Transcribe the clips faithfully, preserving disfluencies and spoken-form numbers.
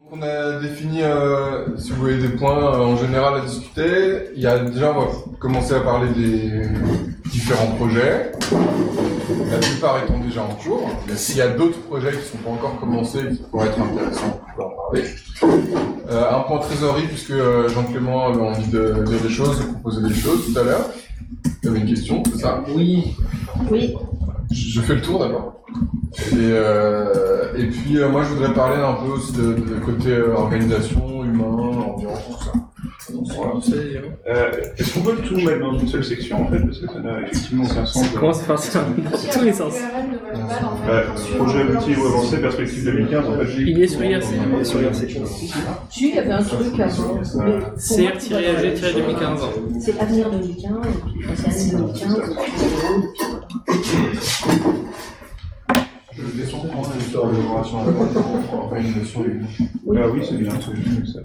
On a défini, euh, si vous voulez, des points euh, en général à discuter. Il y a déjà, on va commencer à parler des différents projets, la plupart étant déjà en cours. S'il y a d'autres projets qui ne sont pas encore commencés et qui pourraient être intéressants, on peut en parler. Euh, un point trésorerie, puisque euh, Jean-Clément avait envie de dire des choses, de proposer des choses tout à l'heure. Il y avait une question, c'est ça? Oui. Oui. Je fais le tour d'abord. Et, euh, et puis euh, moi je voudrais parler un peu aussi de, de côté euh, organisation, humain, ambiance, tout ça. Voilà. Euh, Est-ce qu'on peut tout mettre dans une seule section en fait, parce que ça n'a effectivement aucun sens. Comment ça fait ça dans tous les sens. Euh, projet abouti ou avancé, perspective deux mille quinze en fait. Il est sur I R C. Il est sur I R C. Si, il y avait un truc avant. C R A G deux mille quinze. C'est Avenir deux mille quinze, et puis c'est Année deux mille quinze, et puis Je vais descendre prendre l'histoire de l'opération en organisation. Ah oui, c'est bien, c'est juste ça.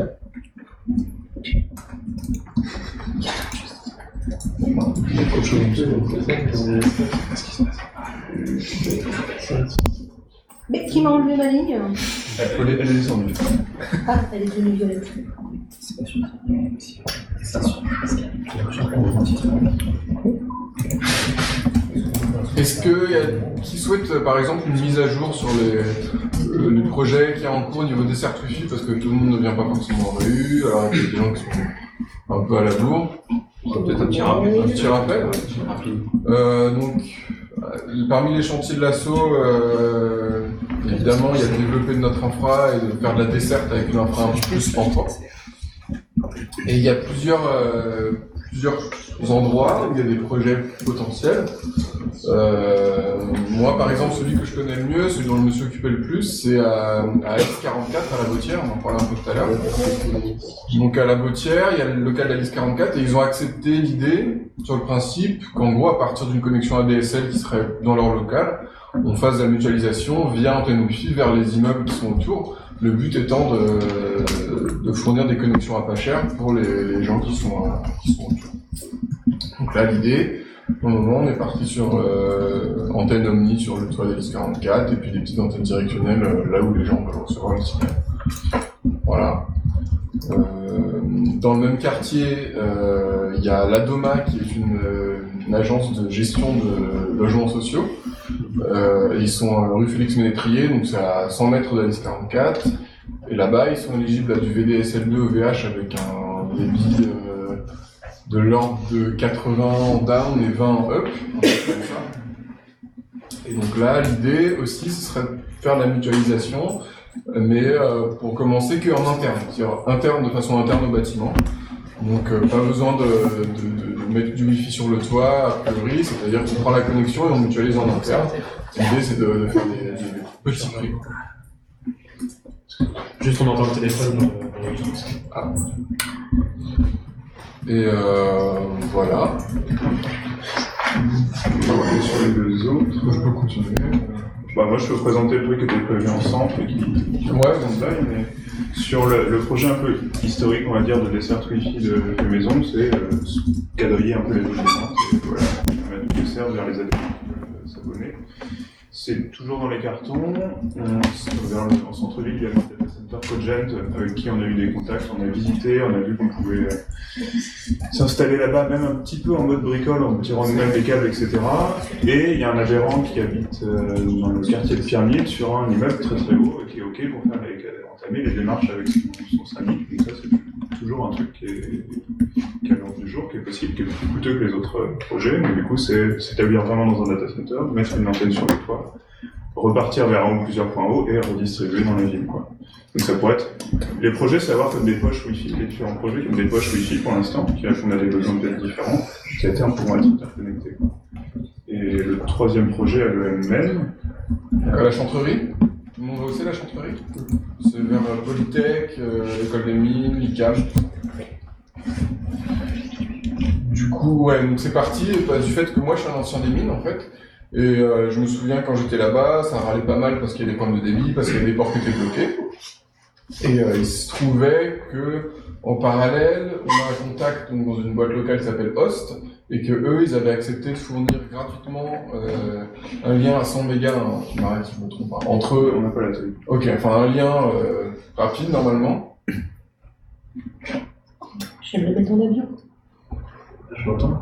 Mais qui m'a enlevé ma ligne? Elle est descendue. Ah, elle est devenue violette. Est-ce que y a qui souhaite par exemple une mise à jour sur les, euh, les projets qui sont en cours au niveau des certes Wi-Fi, parce que tout le monde ne vient pas forcément en réu, alors il y a des gens qui sont un peu à la bourre. Peut-être un petit rappel. Un petit rappel. Euh, donc, euh, parmi les chantiers de l'assaut, euh, évidemment, il y a de développer notre infra et de faire de la desserte avec une infra un petit peu plus sponsor. Et il y a plusieurs, euh, plusieurs endroits où il y a des projets potentiels. Euh, moi, par exemple, celui que je connais le mieux, celui dont je me suis occupé le plus, c'est à, à Alice quarante-quatre, à la Vautière, on en parlait un peu tout à l'heure. Donc à la Vautière, il y a le local d'Alice quarante-quatre et ils ont accepté l'idée, sur le principe, qu'en gros, à partir d'une connexion A D S L qui serait dans leur local, on fasse de la mutualisation via antenne Wi-Fi vers les immeubles qui sont autour. Le but étant de, de fournir des connexions à pas cher pour les, les gens qui sont, qui sont autour. Donc là, l'idée, pour le moment, on est parti sur euh, antenne Omni sur le toit d'Alice quarante-quatre et puis des petites antennes directionnelles euh, là où les gens peuvent recevoir le signal. Voilà. Euh, dans le même quartier, euh, il y a l'Adoma qui est une, une agence de gestion de logements sociaux. Euh, ils sont à rue Félix-Ménétrier, donc c'est à cent mètres d'Alice quarante-quatre. Et là-bas, ils sont éligibles à du V D S L deux O V H avec un débit euh, de l'ordre de quatre-vingts en down et vingt en up. Et donc là, l'idée aussi, ce serait de faire de la mutualisation, mais euh, pour commencer qu'en interne, c'est-à-dire interne de façon interne au bâtiment. Donc euh, pas besoin de, de, de, de mettre du Wi-Fi sur le toit, a priori, c'est-à-dire qu'on prend la connexion et on mutualise en interne. L'idée c'est de, de faire des, des petits prix. Juste on entend le téléphone. Euh, ah. Et euh, voilà. On va aller sur les deux autres. Je peux continuer. Bah, moi, je peux présenter le truc qui était prévu en centre et qui, qui ouais, donc là, mais sur le, le projet un peu historique, on va dire, de dessert Wi-Fi de, de maison, c'est euh, quadriller un peu les données, et voilà, mettre du dessert vers les adhérents euh, s'abonner. C'est toujours dans les cartons. On, vers le, en centre-ville, il y a le data center Cogent avec qui on a eu des contacts, on a visité, on a vu qu'on pouvait euh, s'installer là-bas, même un petit peu en mode bricole, en tirant nous-mêmes des câbles, et cetera. Et il y a un adhérent qui habite euh, dans le quartier de Pyramide sur un immeuble très très haut et qui est OK pour faire les, entamer les démarches avec son, son syndic. Donc ça, c'est toujours un truc qui est, qui est à l'ordre du jour, qui est possible, qui est plus coûteux que les autres projets, mais du coup, c'est s'établir vraiment dans un data center, mettre une antenne sur le toit, repartir vers un ou plusieurs points hauts et redistribuer dans la ville, quoi. Donc ça pourrait être... Les projets, c'est avoir comme des poches Wi-Fi, les différents projets comme des poches Wi-Fi pour l'instant, qui répondent à des besoins peut-être différents, qui à terme pourront être interconnectés, quoi. Et le troisième projet à l'E M M. À la Chantrerie. Tout le monde va aussi la Chantrerie. C'est vers euh, Polytech, euh, l'école des mines, l'I C A M. Du coup, ouais, donc c'est parti bah, du fait que moi je suis un ancien des mines en fait. Et euh, je me souviens quand j'étais là-bas, ça râlait pas mal parce qu'il y avait des problèmes de débit, parce qu'il y avait des ports qui étaient bloqués. Et euh, il se trouvait que en parallèle, on a un contact donc, dans une boîte locale qui s'appelle Host, et que eux, ils avaient accepté de fournir gratuitement euh, un lien à cent mégas, hein, qui m'arrête si je me trompe pas, entre eux. On n'a pas la télé. Ok, enfin un lien euh, rapide normalement. J'aimerais mettre en avion. Je l'entends.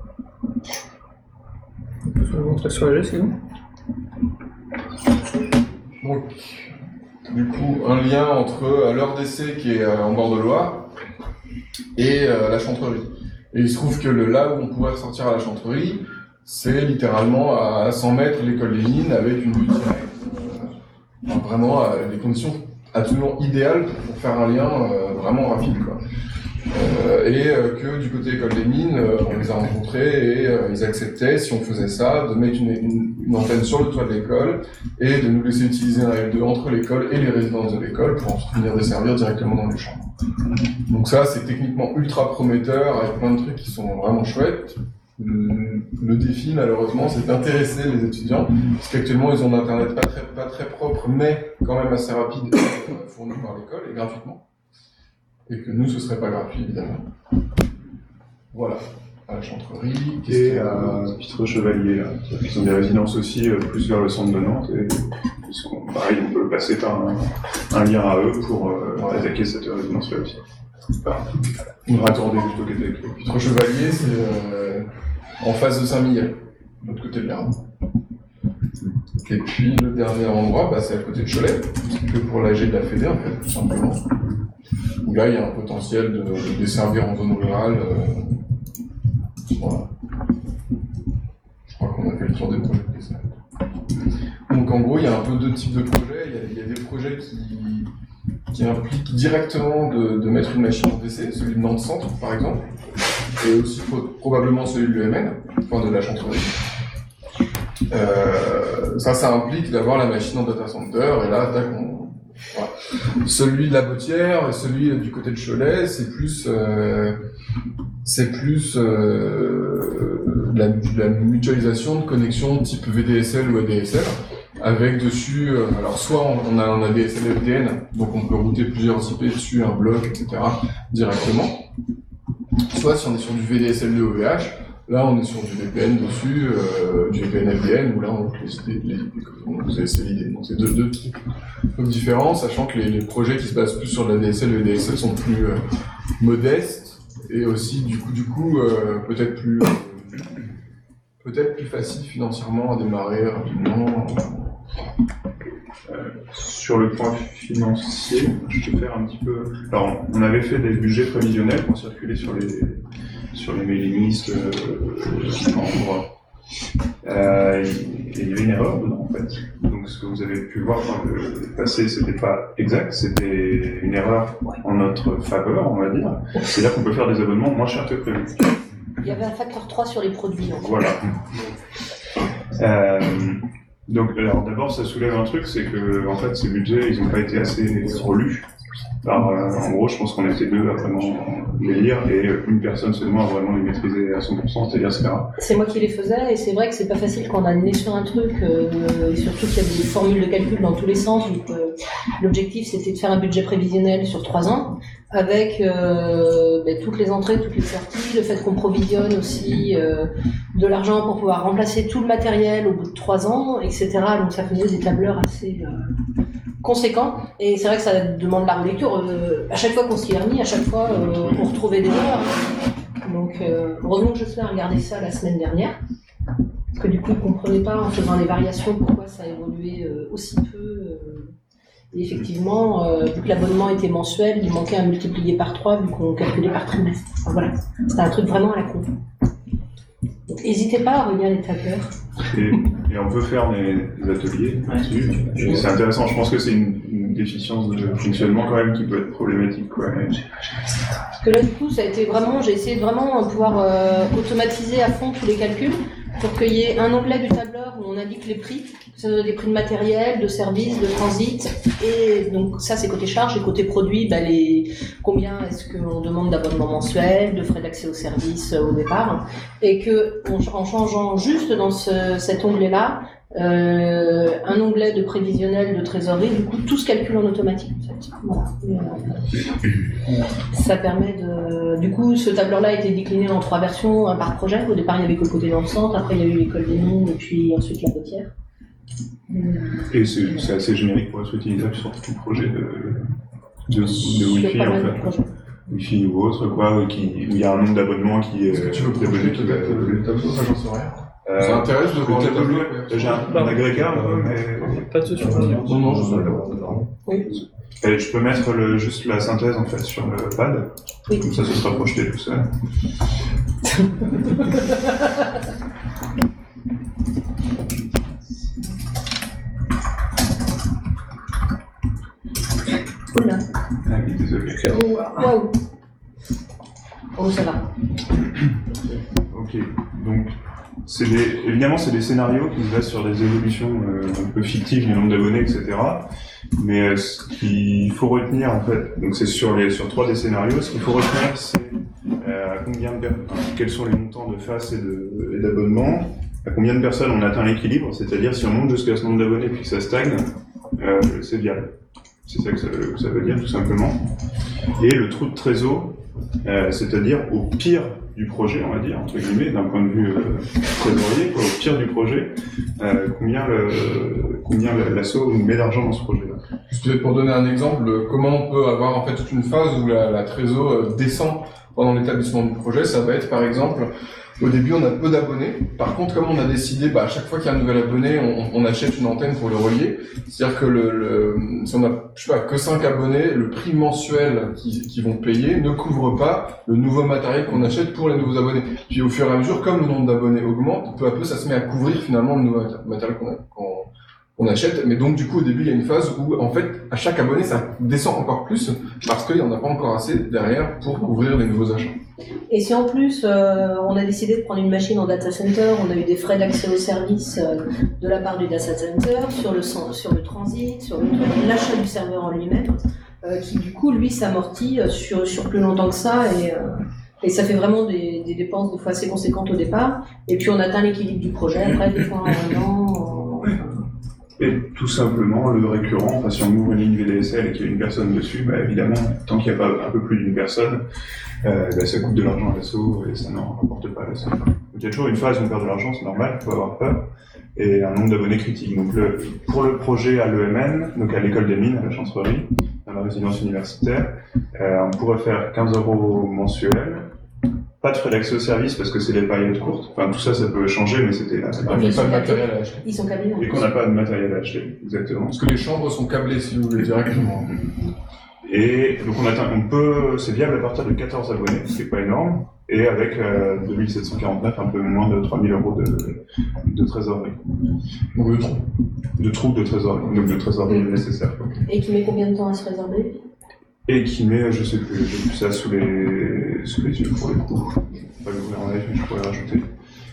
Je vais montrer sur la G, c'est bon. Donc, du coup, un lien entre euh, l'heure d'essai qui est euh, en bord de Loire et euh, la Chantrerie. Et il se trouve que le, là où on pourrait ressortir à la Chantrerie, c'est littéralement à cent mètres l'école Lénine avec une vue directe. Euh, enfin, vraiment, euh, des conditions absolument idéales pour faire un lien euh, vraiment rapide, quoi. Euh, et euh, que du côté école Lénine, euh, on les a rencontrés et euh, ils acceptaient, si on faisait ça, de mettre une, une, une antenne sur le toit de l'école et de nous laisser utiliser un L deux entre l'école et les résidences de l'école pour ensuite venir desservir directement dans les chambres. Donc ça, c'est techniquement ultra prometteur avec plein de trucs qui sont vraiment chouettes. Le, le défi, malheureusement, c'est d'intéresser les étudiants, parce qu'actuellement, ils ont un internet pas très, pas très propre, mais quand même assez rapide, euh, fourni par l'école et gratuitement. Et que nous, ce serait pas gratuit, évidemment. Voilà, à la Chantrerie. Et à Pitre Chevalier, là. Ils ont des résidences aussi euh, plus vers le centre de Nantes. Et pareil, on peut passer par un, un lien à eux pour euh, ouais. attaquer cette résidence-là aussi. Enfin, on va accorder plutôt qu'attaquer. Pitre Chevalier, c'est euh, en face de Saint-Mihiel, de l'autre côté de l'Arme. Et puis le dernier endroit, bah, c'est à côté de Cholet, que pour l'A G de la Fédé, en fait, tout simplement. Où là, il y a un potentiel de, de desservir en zone rurale. Euh, voilà. Je crois qu'on a fait le tour des projets de dessert. Donc en gros, il y a un peu deux types de projets. Il y a, il y a des projets qui, qui impliquent directement de, de mettre une machine en D C, celui de Nantes Centre par exemple, et aussi pro- probablement celui de l'U M N, enfin de la Chantrerie. Euh, ça, ça implique d'avoir la machine en data center, et là, tac, on... voilà. Celui de la Bottière et celui du côté de Cholet, c'est plus, euh, c'est plus euh, la, la mutualisation de connexions type V D S L ou A D S L, avec dessus, euh, alors soit on a un A D S L F D N, donc on peut router plusieurs I P dessus, un bloc, et cetera, directement. Soit si on est sur du V D S L deux O V H, là, on est sur du V P N dessus, euh, du V P N F D N, où là, on peut les I P, donc c'est l'idée. Donc c'est deux, deux trucs différents, sachant que les, les projets qui se basent plus sur la D S L et le V D S L sont plus euh, modestes, et aussi, du coup, du coup euh, peut-être plus, euh, peut-être plus facile financièrement à démarrer rapidement. Euh, sur le point financier, je peux faire un petit peu... Alors, on avait fait des budgets prévisionnels pour circuler sur les, sur les mailing lists euh, membres. Euh, et il y avait une erreur dedans, en fait. Donc, ce que vous avez pu voir dans le passé, c'était pas exact, c'était une erreur en notre faveur, on va dire. C'est-à-dire qu'on peut faire des abonnements moins chers que prévu. Il y avait un facteur trois sur les produits. En fait. Voilà. Euh, donc, alors d'abord, ça soulève un truc, c'est que en fait, ces budgets, ils n'ont pas été assez relus. Alors, euh, en gros, je pense qu'on était deux à vraiment les lire et une personne seulement à vraiment les maîtriser à cent pour cent, c'est-à-dire c'est là. C'est moi qui les faisais et c'est vrai que c'est pas facile quand on a le nez sur un truc euh, et surtout qu'il y a des formules de calcul dans tous les sens. Donc, euh, l'objectif c'était de faire un budget prévisionnel sur trois ans avec euh, ben, toutes les entrées, toutes les sorties, le fait qu'on provisionne aussi euh, de l'argent pour pouvoir remplacer tout le matériel au bout de trois ans, et cetera. Donc ça faisait des tableurs assez euh, conséquents et c'est vrai que ça demande la relecture. Euh, à chaque fois qu'on s'y est remis, à chaque fois euh, on retrouvait des erreurs. Donc euh, heureusement que Jocelyn a regardé ça la semaine dernière parce que du coup il ne comprenait pas en faisant les variations pourquoi ça a évolué euh, aussi peu. Euh, Et effectivement, euh, vu que l'abonnement était mensuel, il manquait à multiplier par trois vu qu'on calculait par trimestre. Enfin, voilà, c'était un truc vraiment à la con. Donc n'hésitez pas à revenir les tableurs. Et, et on peut faire des, des ateliers là-dessus. Et c'est intéressant, je pense que c'est une, une déficience de fonctionnement quand même qui peut être problématique, quoi. Parce que là, du coup, ça a été vraiment, j'ai essayé de vraiment pouvoir euh, automatiser à fond tous les calculs pour qu'il y ait un onglet du tableur où on indique les prix, que ce soit des prix de matériel, de services, de transit, et donc ça c'est côté charge, et côté produit, bah, les, combien est-ce qu'on demande d'abonnement mensuel, de frais d'accès au service euh, au départ, et que on, en changeant juste dans ce, cet onglet-là, euh, un onglet de prévisionnel de trésorerie, du coup tout se calcule en automatique en fait. Voilà. Et, euh, ça permet de... Du coup ce tableur-là a été décliné en trois versions, un par projet. Au départ il y avait que le côté dans le centre, après il y a eu l'école des mines et puis ensuite la Botière. Et c'est, c'est assez générique pour être utilisable sur tout projet de, de, de Sur Wi-Fi pas en mal de fait. projets. Wi-Fi ou autre, quoi, qui, où il y a un nombre d'abonnements qui est. Est-ce que tu veux proposer qui peut-être le tableau? Ça, j'en sais rien. Euh, Ça m'intéresse de le voir le tableau, tableau. j'ai un, un agrégat un peu, mais. Pas de soucis. Non, non, je sais Oui. Et je peux mettre le, juste la synthèse en fait sur le pad. Oui. Comme ça, ce sera projeté tout seul. Oula. Ah oui, désolé. Oh, waouh. Oh, ça va. Ok, donc c'est des, évidemment c'est des scénarios qui se basent sur des évolutions euh, un peu fictives du nombre d'abonnés, et cetera. Mais euh, ce qu'il faut retenir en fait, donc c'est sur les sur trois des scénarios, ce qu'il faut retenir c'est euh, à combien de per- enfin, quels sont les montants de face et, de, et d'abonnements, à combien de personnes on atteint l'équilibre, c'est-à-dire si on monte jusqu'à ce nombre d'abonnés puis que ça stagne, euh, c'est viable. C'est ça que ça, que ça veut dire tout simplement. Et le trou de trésor, euh, c'est-à-dire au pire du projet, on va dire, entre guillemets, d'un point de vue euh, trésorier, quoi, au pire du projet, euh, combien, le, combien l'asso met d'argent dans ce projet-là. Juste peut-être pour donner un exemple, comment on peut avoir en fait toute une phase où la, la trésor descend pendant l'établissement du projet. Ça va être par exemple, au début on a peu d'abonnés, par contre comme on a décidé, bah, à chaque fois qu'il y a un nouvel abonné, on, on achète une antenne pour le relier. C'est-à-dire que le, le, si on a je sais pas, que cinq abonnés, le prix mensuel qu'ils qui vont payer ne couvre pas le nouveau matériel qu'on achète pour les nouveaux abonnés. Puis au fur et à mesure, comme le nombre d'abonnés augmente, peu à peu ça se met à couvrir finalement le nouveau matériel qu'on a, qu'on, on achète, mais donc du coup au début il y a une phase où en fait à chaque abonné ça descend encore plus parce qu'il n'y en a pas encore assez derrière pour couvrir les nouveaux achats. Et si en plus euh, on a décidé de prendre une machine en data center, on a eu des frais d'accès au service euh, de la part du data center sur le, sur le transit, sur le, l'achat du serveur en lui-même, euh, qui du coup lui s'amortit sur, sur plus longtemps que ça et, euh, et ça fait vraiment des, des dépenses des fois assez conséquentes au départ et puis on atteint l'équilibre du projet après des fois un an. Euh, Et tout simplement, le récurrent, enfin, si on ouvre une ligne V D S L et qu'il y a une personne dessus, bah, évidemment, tant qu'il n'y a pas un peu plus d'une personne, euh, bah, ça coûte de l'argent à l'asso et ça n'en rapporte pas à l'asso. Donc il y a toujours une phase où on perd de l'argent, c'est normal, il faut avoir peur, et un nombre d'abonnés critique. Donc le, pour le projet à l'E M N, donc à l'école des mines, à la chancellerie, dans la résidence universitaire, euh, on pourrait faire quinze euros mensuels. Pas de frais d'accès au service parce que c'est des périodes courtes. Enfin, tout ça, ça peut changer, mais c'était là. Il n'y a pas de matériel à acheter. Ils sont câblés. Et qu'on n'a pas de matériel à acheter, exactement. Parce que les chambres sont câblées si vous voulez directement. Et donc on atteint, on peut, c'est viable à partir de quatorze abonnés, ce qui n'est pas énorme, et avec euh, deux mille sept cent quarante-neuf, un peu moins de trois mille euros de, de trésorerie. Donc le trou. De trous de trésorerie, donc de trésorerie Mmh. nécessaire. Quoi. Et qui met combien de temps à se résorber? Et qui met, je sais plus, j'ai plus ça sous les, sous les yeux pour le coup. Je vais pas l'ouvrir en live, mais je pourrais rajouter.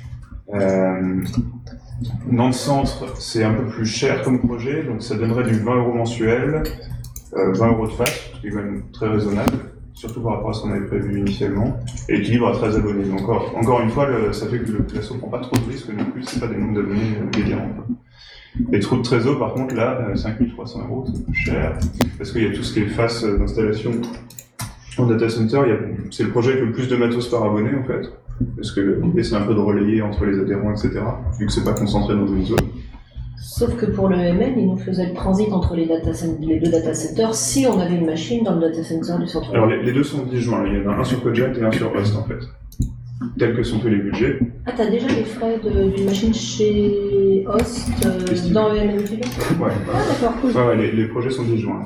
Euh, Nantes Centre, c'est un peu plus cher comme projet, donc ça donnerait du vingt euros mensuel, euh, vingt euros de face, ce qui est quand même très raisonnable, surtout par rapport à ce qu'on avait prévu initialement, et équilibre à treize abonnés. Donc encore, encore une fois, le, ça fait que le l'asso prend pas trop de risques non plus, c'est pas des nombres d'abonnés euh, délirants. Les trous de trésor, par contre, là, euh, cinq mille trois cents euros, c'est plus cher, parce qu'il y a tout ce qui est face d'installation en data center, il y a, c'est le projet avec le plus de matos par abonné, en fait, parce que l'idée, c'est un peu de relayer entre les adhérents, et cetera, vu que c'est pas concentré dans une zone. Sauf que pour le M N, il nous faisait le transit entre les, data cent- les deux data centers si on avait une machine dans le data center du centre. Alors, les, les deux sont disjoints, il y en a un sur Cogent et un sur Host, en fait, tels que sont faits les budgets. Ah, t'as déjà les frais de- d'une machine chez Host euh, Estimé. dans le M N T V? Ouais, Ah, d'accord, cool. ouais, ouais, les, les projets sont disjoints.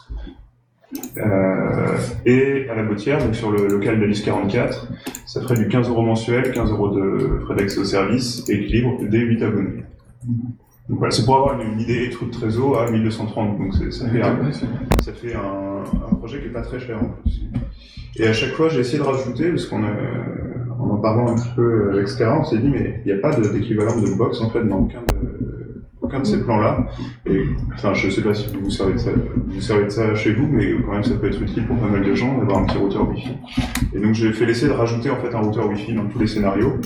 Euh, et à la Botière, donc sur le local d'Alice quarante-quatre, ça ferait du quinze euros mensuel, quinze euros de frais d'accès au service, et équilibre des huit abonnés. Donc voilà, c'est pour avoir une, une idée et trou de trésor à mille deux cent trente, donc c'est, ça fait, un, ça fait un, un projet qui est pas très cher en plus. Et à chaque fois, j'ai essayé de rajouter, parce qu'on a, en en parlant un petit peu avec Scala, on s'est dit, mais il n'y a pas de, d'équivalent de box en fait dans aucun de, aucun de ces plans-là. Et enfin, je sais pas si vous vous servez de ça, vous servez de ça chez vous, mais quand même, ça peut être utile pour pas mal de gens d'avoir un petit routeur Wi-Fi. Et donc, j'ai fait l'essai de rajouter en fait un routeur Wi-Fi dans tous les scénarios.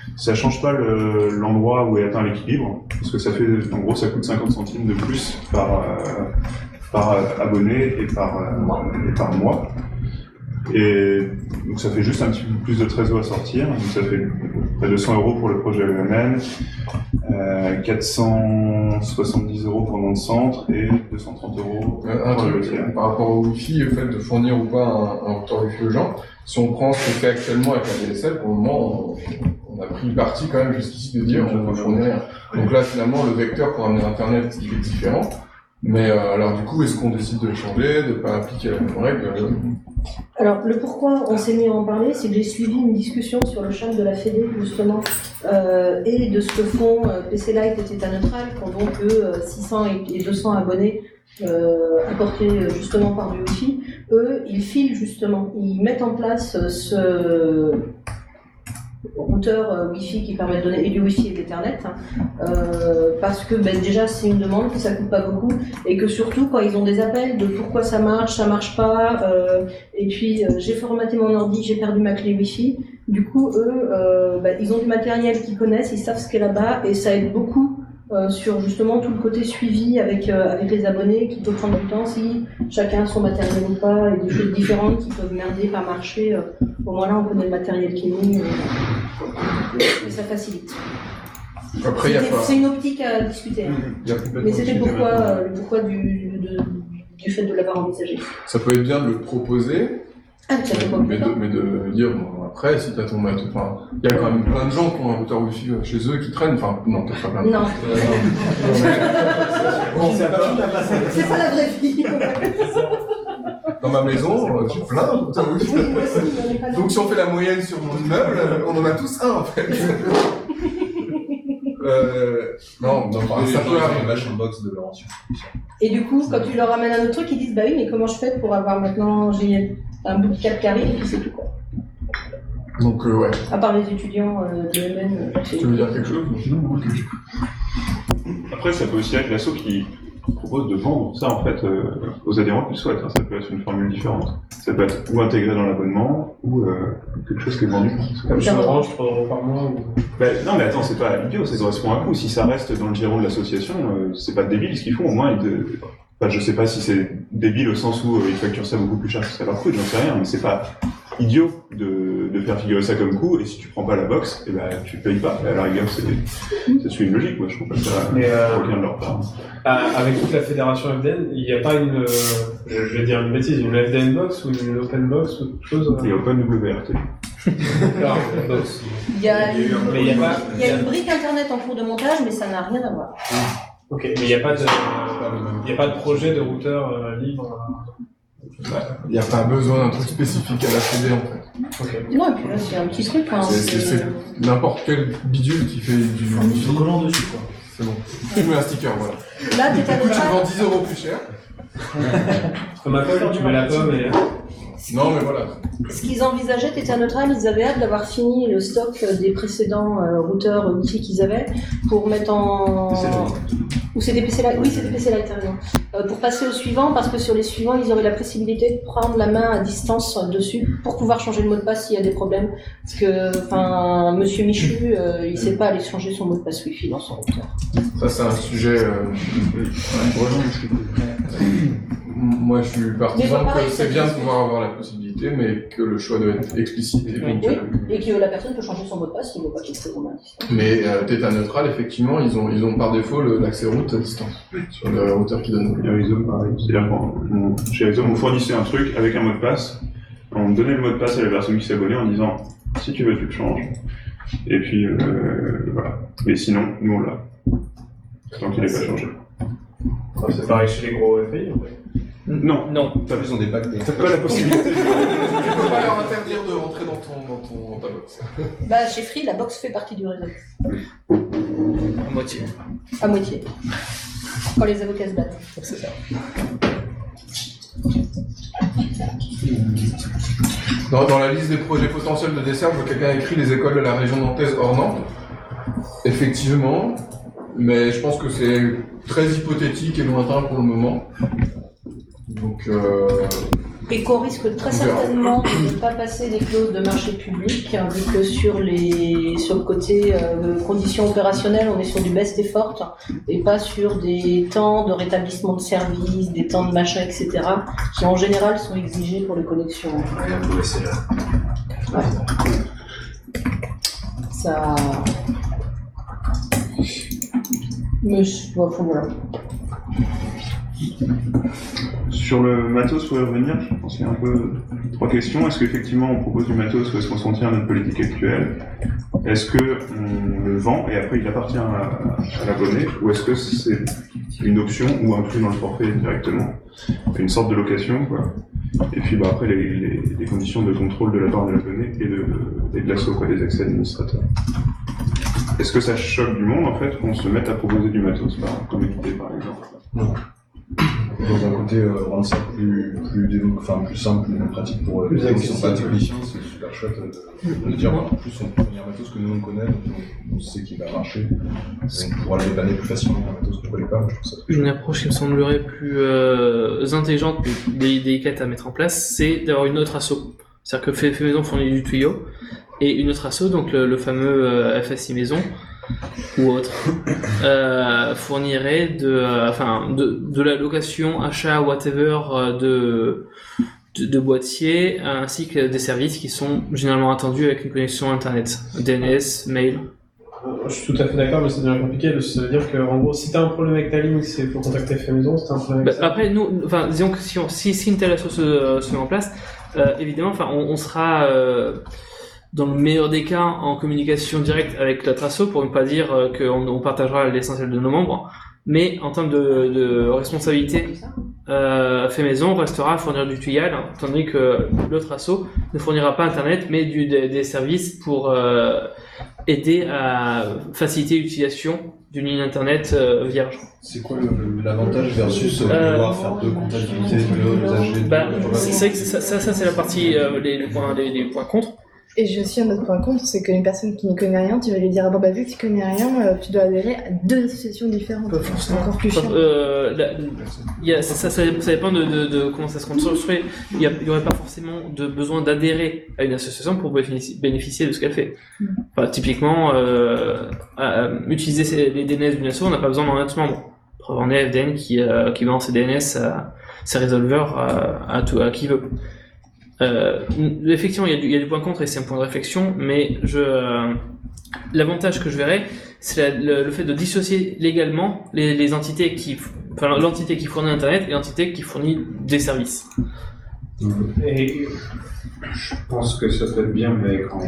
Ça change pas le, l'endroit où est atteint l'équilibre, parce que ça fait, en gros, ça coûte cinquante centimes de plus par, euh, par abonné et par, euh, et par mois. Et donc ça fait juste un petit peu plus de trésor à sortir. Donc ça fait près de deux cents euros pour le projet L M N, euh, quatre cent soixante-dix euros pour le nom de centre et deux cent trente euros Un pour le truc local. par rapport au Wi-Fi, au fait de fournir ou pas un, un routeur Wi-Fi aux gens, si on prend ce qu'on fait actuellement avec la D S L, pour le moment, on, on a pris le parti quand même jusqu'ici de dire on ne fournit rien. Donc là, finalement, le vecteur pour amener Internet, il est différent. Mais euh, alors du coup, est-ce qu'on décide de le changer, de ne pas appliquer la même règle? Alors, le pourquoi on s'est mis à en parler, c'est que j'ai suivi une discussion sur le chat de la Fédé, justement, euh, et de ce que font euh, P C Lite et Theta Neutral, qui ont donc eux, euh, six cents et deux cents abonnés euh, apportés euh, justement par du Wi-Fi. Eux, ils filent justement, ils mettent en place euh, ce routeur euh, Wi-Fi qui permet de donner et du Wi-Fi et de l'Ethernet, hein, euh, parce que ben, déjà c'est une demande, que ça coûte pas beaucoup, et que surtout quand ils ont des appels de pourquoi ça marche, ça marche pas, euh, et puis euh, j'ai formaté mon ordi, j'ai perdu ma clé Wi-Fi, du coup eux, euh, ben, ils ont du matériel qu'ils connaissent, ils savent ce qu'il y a là-bas, et ça aide beaucoup euh, sur justement tout le côté suivi avec, euh, avec les abonnés qui peut prendre du temps si chacun a son matériel ou pas, et des choses différentes qui peuvent merder, pas marcher, euh, au moins là on connaît le matériel qui est mis, euh, et ça facilite. Après, il y a pas... C'est une optique à discuter, hein. Il y a complètement Mais c'était discuté pourquoi, maintenant. euh, le pourquoi du, du, de- du fait de l'avoir envisagé. Ça peut être bien de le proposer, Ah, ça fait pas mais de, longtemps. mais de dire, bon, après, si t'as ton matos, enfin, il y a quand même plein de gens qui ont un routeur Wi-Fi chez eux qui traînent, enfin, non, peut-être pas plein de Non, Bon, c'est pas- c'est pas la vraie vie. dans ma maison, euh, j'ai plein de routeurs Wi-Fi. Oui, moi aussi, on n'est pas là. Donc si on fait la moyenne sur mon immeuble, euh, on en a tous un en fait. euh, non, non, Enfin, ça peut arriver. une machin box de Laurentien. Et du coup, quand tu leur amènes un autre truc, ils disent bah oui, mais comment je fais pour avoir maintenant j'ai un bout de câble qui arrive et puis c'est tout quoi. Donc euh, ouais. À part les étudiants euh, de M N. euh, Tu veux dire quelque chose? Après, ça peut aussi être l'asso qui propose de vendre ça en fait euh, aux adhérents qu'ils souhaitent. Hein. Ça peut être une formule différente. Ça peut être ou intégré dans l'abonnement ou euh, quelque chose qui est vendu. Comme chez Orange, trois euros par mois. Ou... Ben, non mais attends, c'est pas idiot, ça correspond à un coût. Si ça reste dans le giron de l'association, euh, c'est pas débile ce qu'ils font. Au moins, ils de... enfin, je sais pas si c'est débile au sens où euh, ils facturent ça beaucoup plus cher que ça leur coûte, j'en sais rien, mais c'est pas idiot de, de faire figurer ça comme coût, et si tu prends pas la box, et ben tu payes pas. Et à la rigueur, c'est, ça suit une logique, moi je trouve pas ça Mais, euh, aucun de leur part. Ah, avec toute la fédération F D N, il n'y a pas une, euh, je vais dire une bêtise, une F D N box ou une open box ou quelque chose. Et Open W R T. Alors, box. Il y a, une, Mais il y a pas- il y a une brique internet en cours de montage, mais ça n'a rien à voir. Ok, mais il n'y a pas de, il y a pas de projet de routeur euh, libre. Il n'y a pas besoin d'un truc spécifique à la Fédé en fait. Ok. Non, et puis là c'est un petit truc. Hein, C'est, c'est, c'est n'importe quel bidule qui fait du Wi-Fi. collant dessus, quoi. C'est bon. Tu mets un sticker, voilà. Là, t'es à Du coup, tu le vends notre dix euros plus cher. Comme un pomme, tu mets la pomme et. Non, mais voilà. Ce qu'ils envisageaient, Theta Neutral, ils avaient hâte d'avoir fini le stock des précédents euh, routeurs Wi-Fi qu'ils avaient pour mettre en... Ou c'était P C Lite? Oui, c'était P C Lite, t'as raison. Euh, pour passer au suivant, parce que sur les suivants, ils auraient la possibilité de prendre la main à distance euh, dessus pour pouvoir changer le mot de passe s'il y a des problèmes. Parce que, enfin, Monsieur Michu, euh, il sait pas aller changer son mot de passe Wi-Fi dans son routeur. Ça, c'est un sujet. Euh... Moi, je suis Mais partisan bah, pareil, que c'est ça bien de fait- pouvoir avoir la possibilité, mais que le choix doit être explicite. Et donc, Oui, euh, et que la personne peut changer son mot de passe s'il ne veut pas qu'il se fasse à distance. Mais euh, Theta Neutral, effectivement, ils ont, ils ont par défaut le- l'accès route à distance sur le routeur qui donne. Et Rhizome, pareil. C'est-à-dire qu'on, chez Rhizome, on fournissait un truc avec un mot de passe. On donnait le mot de passe à la personne qui s'abonnait en disant si tu veux, tu le changes. Et puis, euh, voilà. Mais sinon, nous on l'a. Tant qu'il n'est pas changé. Enfin, c'est pareil chez les gros F I. En fait. Non, Non. Pas plus on des packs des. t'as pas la possibilité. Tu peux pas leur interdire de rentrer dans ton, dans ton, dans ta box. Bah, chez Free, la box fait partie du réseau. À moitié. À moitié. Quand les avocats se battent. C'est ça. Dans, dans la liste des projets potentiels de dessert, je vois quelqu'un a écrit les écoles de la région nantaise hors Nantes. Effectivement, mais je pense que c'est très hypothétique et lointain pour le moment. Donc, euh, Et qu'on risque très certainement de ne pas passer les clauses de marché public, hein, vu que sur, les, sur le côté euh, conditions opérationnelles, on est sur du best effort et pas sur des temps de rétablissement de service, des temps de machin, et cetera, qui en général sont exigés pour les connexions. Ouais. Ça. Mais enfin, voilà. Sur le matos, pour y revenir, je pense qu'il y a un peu trois questions. Est-ce qu'effectivement on propose du matos ou est-ce qu'on s'en tient à notre politique actuelle? Est-ce qu'on le vend et après il appartient à, à l'abonné, ou est-ce que c'est une option ou inclus dans le forfait directement? Une sorte de location, quoi. Et puis bah, après les, les, les conditions de contrôle de la part de l'abonné et de, et de l'asso, quoi, des accès administrateurs. Est-ce que ça choque du monde en fait qu'on se mette à proposer du matos par communauté par exemple? Non. Dans un côté, euh, rendre ça plus, plus, développé, enfin, plus simple, plus pratique pour eux. Plus Ceux qui sont pas accessible. techniciens, c'est super chouette de, de dire, bah, en plus, on peut fournir un matos que nous on connaît, donc on, on sait qu'il va marcher. Et on pourra le dépanner plus facilement qu'un matos qu'on ne connaît pas. Moi, je trouve ça très Une chouette. approche qui me semblerait plus euh, intelligente mais délicate à mettre en place, c'est d'avoir une autre asso. C'est-à-dire que Fait, fait Maison fournit du tuyau, et une autre asso, donc le, le fameux euh, F S I Maison, ou autre, euh, fournirait de, euh, enfin, de, de la location, achat, whatever, euh, de, de, de boîtiers, ainsi que des services qui sont généralement attendus avec une connexion internet, D N S, mail. Je suis tout à fait d'accord, mais ça devient compliqué. Ça veut dire que, en gros, si t'as un problème avec ta ligne, c'est faut contacter Fait Maison. Si t'as un problème Bah, avec ça. après, nous, enfin, disons que si, on, si, si une telle asso se, se met en place, euh, évidemment, enfin, on, on sera euh, dans le meilleur des cas en communication directe avec notre asso pour ne pas dire euh, qu'on on partagera l'essentiel de nos membres. Mais en termes de, de responsabilité, euh, Fait Maison restera à fournir du tuyal, hein, tandis que l'autre asso ne fournira pas Internet, mais du, des, des services pour euh, aider à faciliter l'utilisation d'une ligne Internet euh, vierge. C'est quoi le- l'avantage versus euh, Euh, devoir faire deux comptabilités, deux usager, deux Bah, informations? c'est c'est que ça, ça, ça, c'est la partie, euh, les, les points, les, les points contre. Et j'ai aussi un autre point contre, c'est qu'une personne qui ne connaît rien, tu vas lui dire, ah bon bah vu que tu connais rien, euh, tu dois adhérer à deux associations différentes. Pas C'est forcément. encore plus chiant. Euh, la- il y a, ça, ça, ça dépend de, de, de comment ça se construit. Il y a- il y aurait pas forcément de besoin d'adhérer à une association pour bénéficier, bénéficier de ce qu'elle fait. Enfin, typiquement, euh, à- à utiliser ces- les D N S d'une asso, on n'a pas besoin d'en être membre. Preuve en est F D N qui, euh, qui vend ses D N S à ses résolveurs à, à, tout, à qui veut. Euh, effectivement, il y, a du, il y a du point contre et c'est un point de réflexion, mais je, euh, l'avantage que je verrais, c'est la- le, le fait de dissocier légalement les, les entités qui, enfin, l'entité qui fournit Internet et l'entité qui fournit des services. Et Je pense que ça peut être bien, mais quand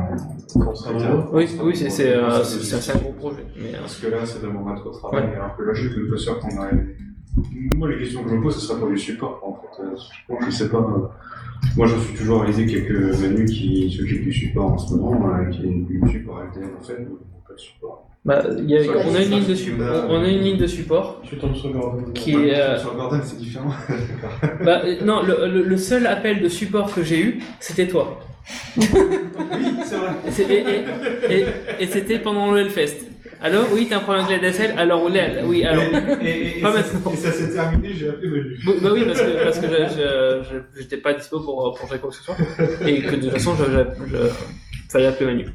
on Oui, oui, c'est, c'est, euh, c'est, c'est- c'est un gros projet. Mais, euh, Parce que là, ça demandera trop de travail. Alors que là, je suis pas sûr qu'on a. Moi, les questions que je me pose, ce serait pour du support. En fait, Euh, je pense que c'est pas. euh, Moi, je suis toujours à l'idée quelques menus qui s'occupent du support en ce moment, euh, qui est du support L T N en fait, donc pas de support. bah, il y a, Ça, on a une ça, ligne de ça, support, ça, on a une ligne de support tu tombes sur Gordon. qui est, euh, Sur le Gordon, c'est différent. bah, euh, non, le, le, le seul appel de support que j'ai eu, c'était toi. Oui, c'est vrai. Et, c'est- et, et, et, et c'était pendant le Hellfest. Alors, oui, t'as un problème avec la D S L, alors, oui, oui, alors. Et, et, et, Pas ça- maintenant. et ça s'est terminé, j'ai appelé Manu. Bah bah oui, parce que, parce que je, je, je- j'étais pas dispo pour, pour faire quoi que ce soit. Et que de toute façon, je, je, je- fallait appeler Manu.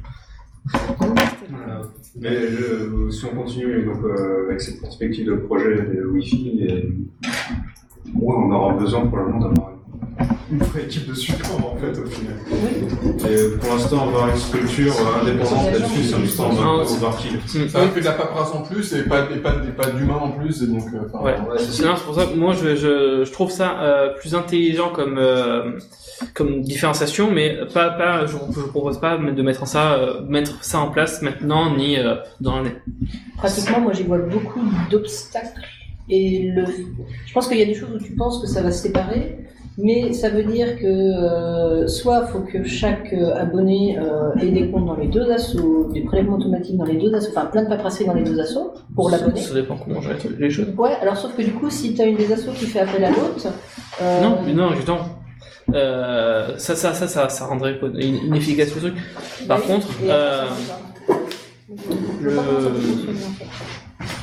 Voilà. Mais je- si on continue donc, euh, avec cette perspective de projet de Wi-Fi, et, ouais, on aura besoin probablement d'avoir une vraie équipe de support en fait au final. Et pour l'instant, avoir une structure euh, indépendante là-dessus, c'est un juste en Non, overkill. Ça fait de la paperasse en plus et pas, et pas, et pas d'humain en plus, et donc, euh, enfin, Ouais. C'est non, c'est pour ça que moi, je, je, je trouve ça euh, plus intelligent comme, euh, comme différenciation, mais pas, pas, je, je propose pas de mettre ça, euh, mettre ça en place maintenant, ni euh, dans l'année. Pratiquement, moi, j'y vois beaucoup d'obstacles. Et le... je pense qu'il y a des choses où tu penses que ça va se séparer, mais ça veut dire que euh, soit il faut que chaque euh, abonné euh, ait des comptes dans les deux assos, des prélèvements automatiques dans les deux assos, enfin plein de paperasserie dans les deux assos pour l'abonné. Ça dépend comment je règle les choses. Ouais, alors sauf que du coup, si tu as une des assos qui fait appel à l'autre. Euh, Non, mais non, justement. Euh, ça, ça, ça, ça, ça rendrait une- inefficace le truc. Par oui, contre, et après, euh, ça, c'est ça. Je vois pas comment ça peut fonctionner, en fait. de toute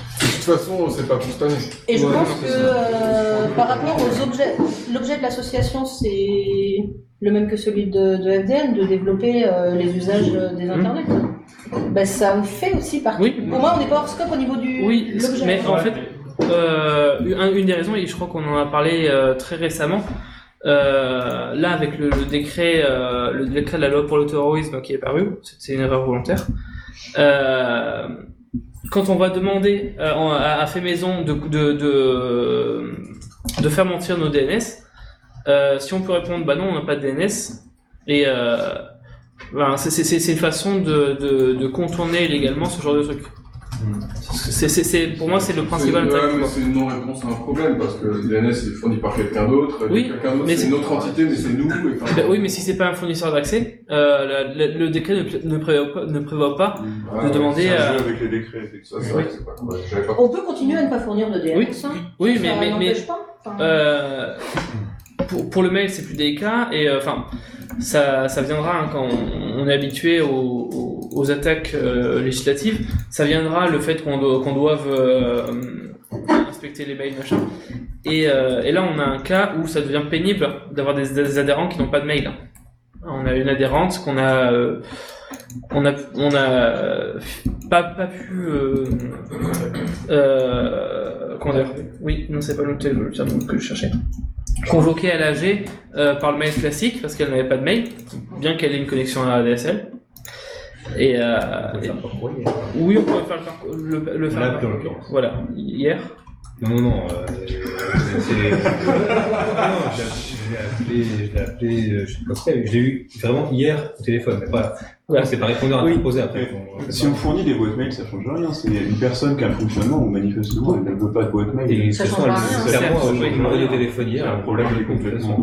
façon, c'est pas pour cette année. Et je Ouais, pense non, que c'est ça. euh, par rapport aux objets, l'objet de l'association, c'est le même que celui de, de F D N, de développer euh, les usages euh, des internets. Ben, ça fait aussi partie. Oui. Pour moi, on n'est pas hors scope au niveau du Oui, l'objet. mais en fait, euh, une une des raisons, et je crois qu'on en a parlé euh, très récemment, euh, là avec le, le décret, euh, le décret de la loi pour le terrorisme qui est paru, c'était une erreur volontaire. Euh, quand on va demander euh, en- à, à fait maison de, de, de, de faire mentir nos D N S, euh, si on peut répondre bah non, on n'a pas de D N S, et euh, ben, c'est c'est- c'est- c'est une façon de, de, de contourner légalement ce genre de truc. C'est, c'est, c'est, pour moi, c'est le principal C'est- ouais, intérêt. mais c'est une non-réponse à un problème, parce que le D N S est fourni par quelqu'un d'autre, et Oui, quelqu'un d'autre mais c'est c'est- une autre entité, mais c'est nous. Et enfin, Ben oui, mais si c'est pas un fournisseur d'accès, euh, la- la- le décret ne, pl- ne, prévoit pas, ne prévoit pas ah, de ouais, demander C'est un à... jeu avec les décrets, effectivement. Ça, c'est vrai que c'est pas quoi. J'avais pas. On peut continuer à ne pas fournir de D N S. Oui, hein. oui, Ça mais, mais, mais n'empêche pas. Enfin, euh, pour, pour le mail, c'est plus délicat, et euh, enfin, ça, ça viendra hein, quand on, on est habitué aux, aux, aux attaques euh, législatives, ça viendra le fait qu'on do- qu'on doive euh, inspecter les mails, machin. Et, euh, et là, on a un cas où ça devient pénible d'avoir des, des adhérents qui n'ont pas de mail. On a une adhérente qu'on a, euh, on a, on a euh, pas, pas pu, euh, euh, comment dire, oui, non, c'est pas le terme le terme que je cherchais. Convoquée à l'A G euh, par le mail classique parce qu'elle n'avait pas de mail, bien qu'elle ait une connexion à A D S L. Et, euh, et- oui, on pourrait faire le, par- le, le faire. Là, par- en l'occurrence. Voilà, hier. Non, non, non. Euh, c'est- c'est- non, je l'ai je l'ai appelé, je l'ai appelé, euh, je sais pas quoi, je l'ai eu vraiment hier au téléphone. Mais voilà. Voilà. C'est pas répondeur à Oui. proposer après. Et On- Si on fournit des boîtes mail, ça change rien. C'est une personne qui a un fonctionnement où manifestement elle ne veut pas de boîte mail. Et Ça ce change soir, rien. elle- Ça clairement, change je rien. m'en ai au téléphone hier. C'est un elle- problème elle- complètement.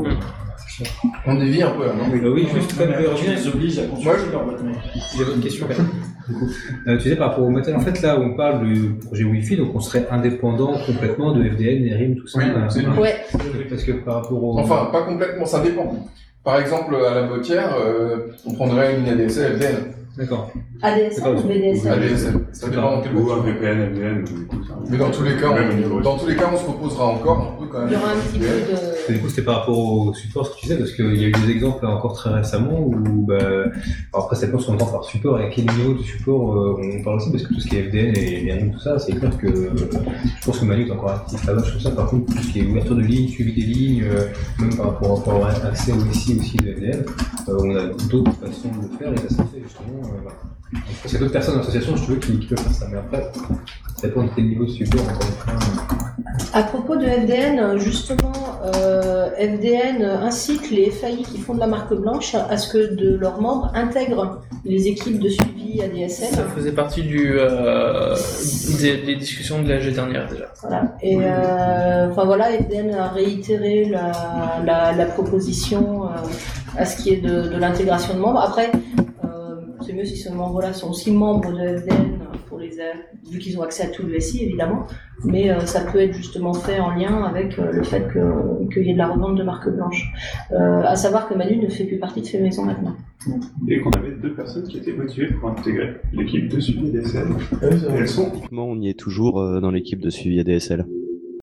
On dévie un peu, là, non? Euh, oui, juste comme je reviens, les oblige à Moi, consulter je- leur boîte mail. j'avais une question quand même. Du coup, euh, tu sais, par rapport au matériel, en fait, là, on parle du projet Wi-Fi, donc on serait indépendant complètement de F D N, R I M, tout ça. Oui, euh, c'est- Ouais. Parce que par rapport au. Enfin, pas complètement, ça dépend. Par exemple, à la Botière, euh, on prendrait une A D S L F D N. D'accord. A D S L ou V D S A D L? S L, ça dépend dans quel Ou un boîtier. V P N, M D N, ou tout ça. Mais dans tous les cas, Même au niveau on, dans tous les cas, on se reposera encore un peu quand même. Il y aura un petit peu Et de. du coup, c'était par rapport au support, ce que tu disais, parce qu'il y a eu des exemples là, encore très récemment où, bah, alors après, ça dépend ce qu'on entend par support et à quel niveau de support euh, on parle aussi, parce que tout ce qui est F D N et R I M, tout ça, c'est clair que euh, je pense que Manu est encore actif là-bas sur ça. Par contre, tout ce qui est ouverture de ligne, suivi des lignes, euh, même par rapport pour avoir accès au ici aussi de F D N, euh, on a d'autres façons de le faire et ça se fait justement. Euh, voilà. Donc, je pense qu'il y a d'autres personnes dans l'association, je veux, qui, qui peuvent faire ça, mais après, ça dépend de quel niveau de support encore une fois. À propos de F D N, justement, euh, F D N incite les F A I qui font de la marque blanche à ce que de leurs membres intègrent les équipes de suivi A D S L. Ça faisait partie du, euh, des, des discussions de l'A G dernière déjà. Voilà. Et euh, enfin voilà, F D N a réitéré la, la, la proposition euh, à ce qui est de, de l'intégration de membres. Après, euh, c'est mieux si ces membres-là sont aussi membres de F D N pour les vu qu'ils ont accès à tout le S I évidemment, mais euh, ça peut être justement fait en lien avec euh, le fait que qu'il y ait de la revente de marque blanche. Euh, à savoir que Manu ne fait plus partie de Fait Maison maintenant. Et qu'on avait deux personnes qui étaient motivées pour intégrer l'équipe de suivi A D S L. Et elles sont. Techniquement, on y est toujours euh, dans l'équipe de suivi A D S L.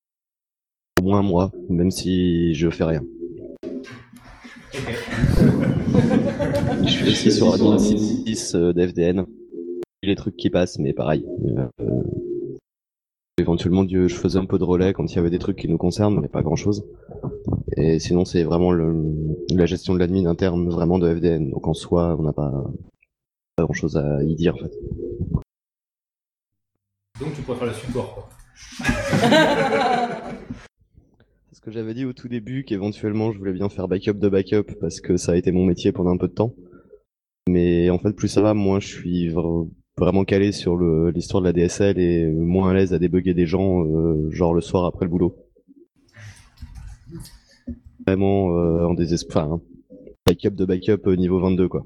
Au moins moi, même si je fais rien. Je suis aussi sur admin six euh, d'F D N. Les trucs qui passent, mais pareil. Euh, éventuellement, Dieu, je faisais un peu de relais quand il y avait des trucs qui nous concernent, mais pas grand chose. Et sinon, c'est vraiment le, la gestion de l'admin interne vraiment de F D N. Donc en soi, on n'a pas, pas grand chose à y dire en fait. Donc tu pourrais faire le support, quoi. C'est ce que j'avais dit au tout début, qu'éventuellement je voulais bien faire backup de backup parce que ça a été mon métier pendant un peu de temps. Mais en fait, plus ça va, moins je suis vr- vraiment calé sur le- l'histoire de la D S L et moins à l'aise à débugger des gens, euh, genre le soir après le boulot. Vraiment euh, en désespoir. Enfin, backup de backup euh, niveau vingt-deux, quoi.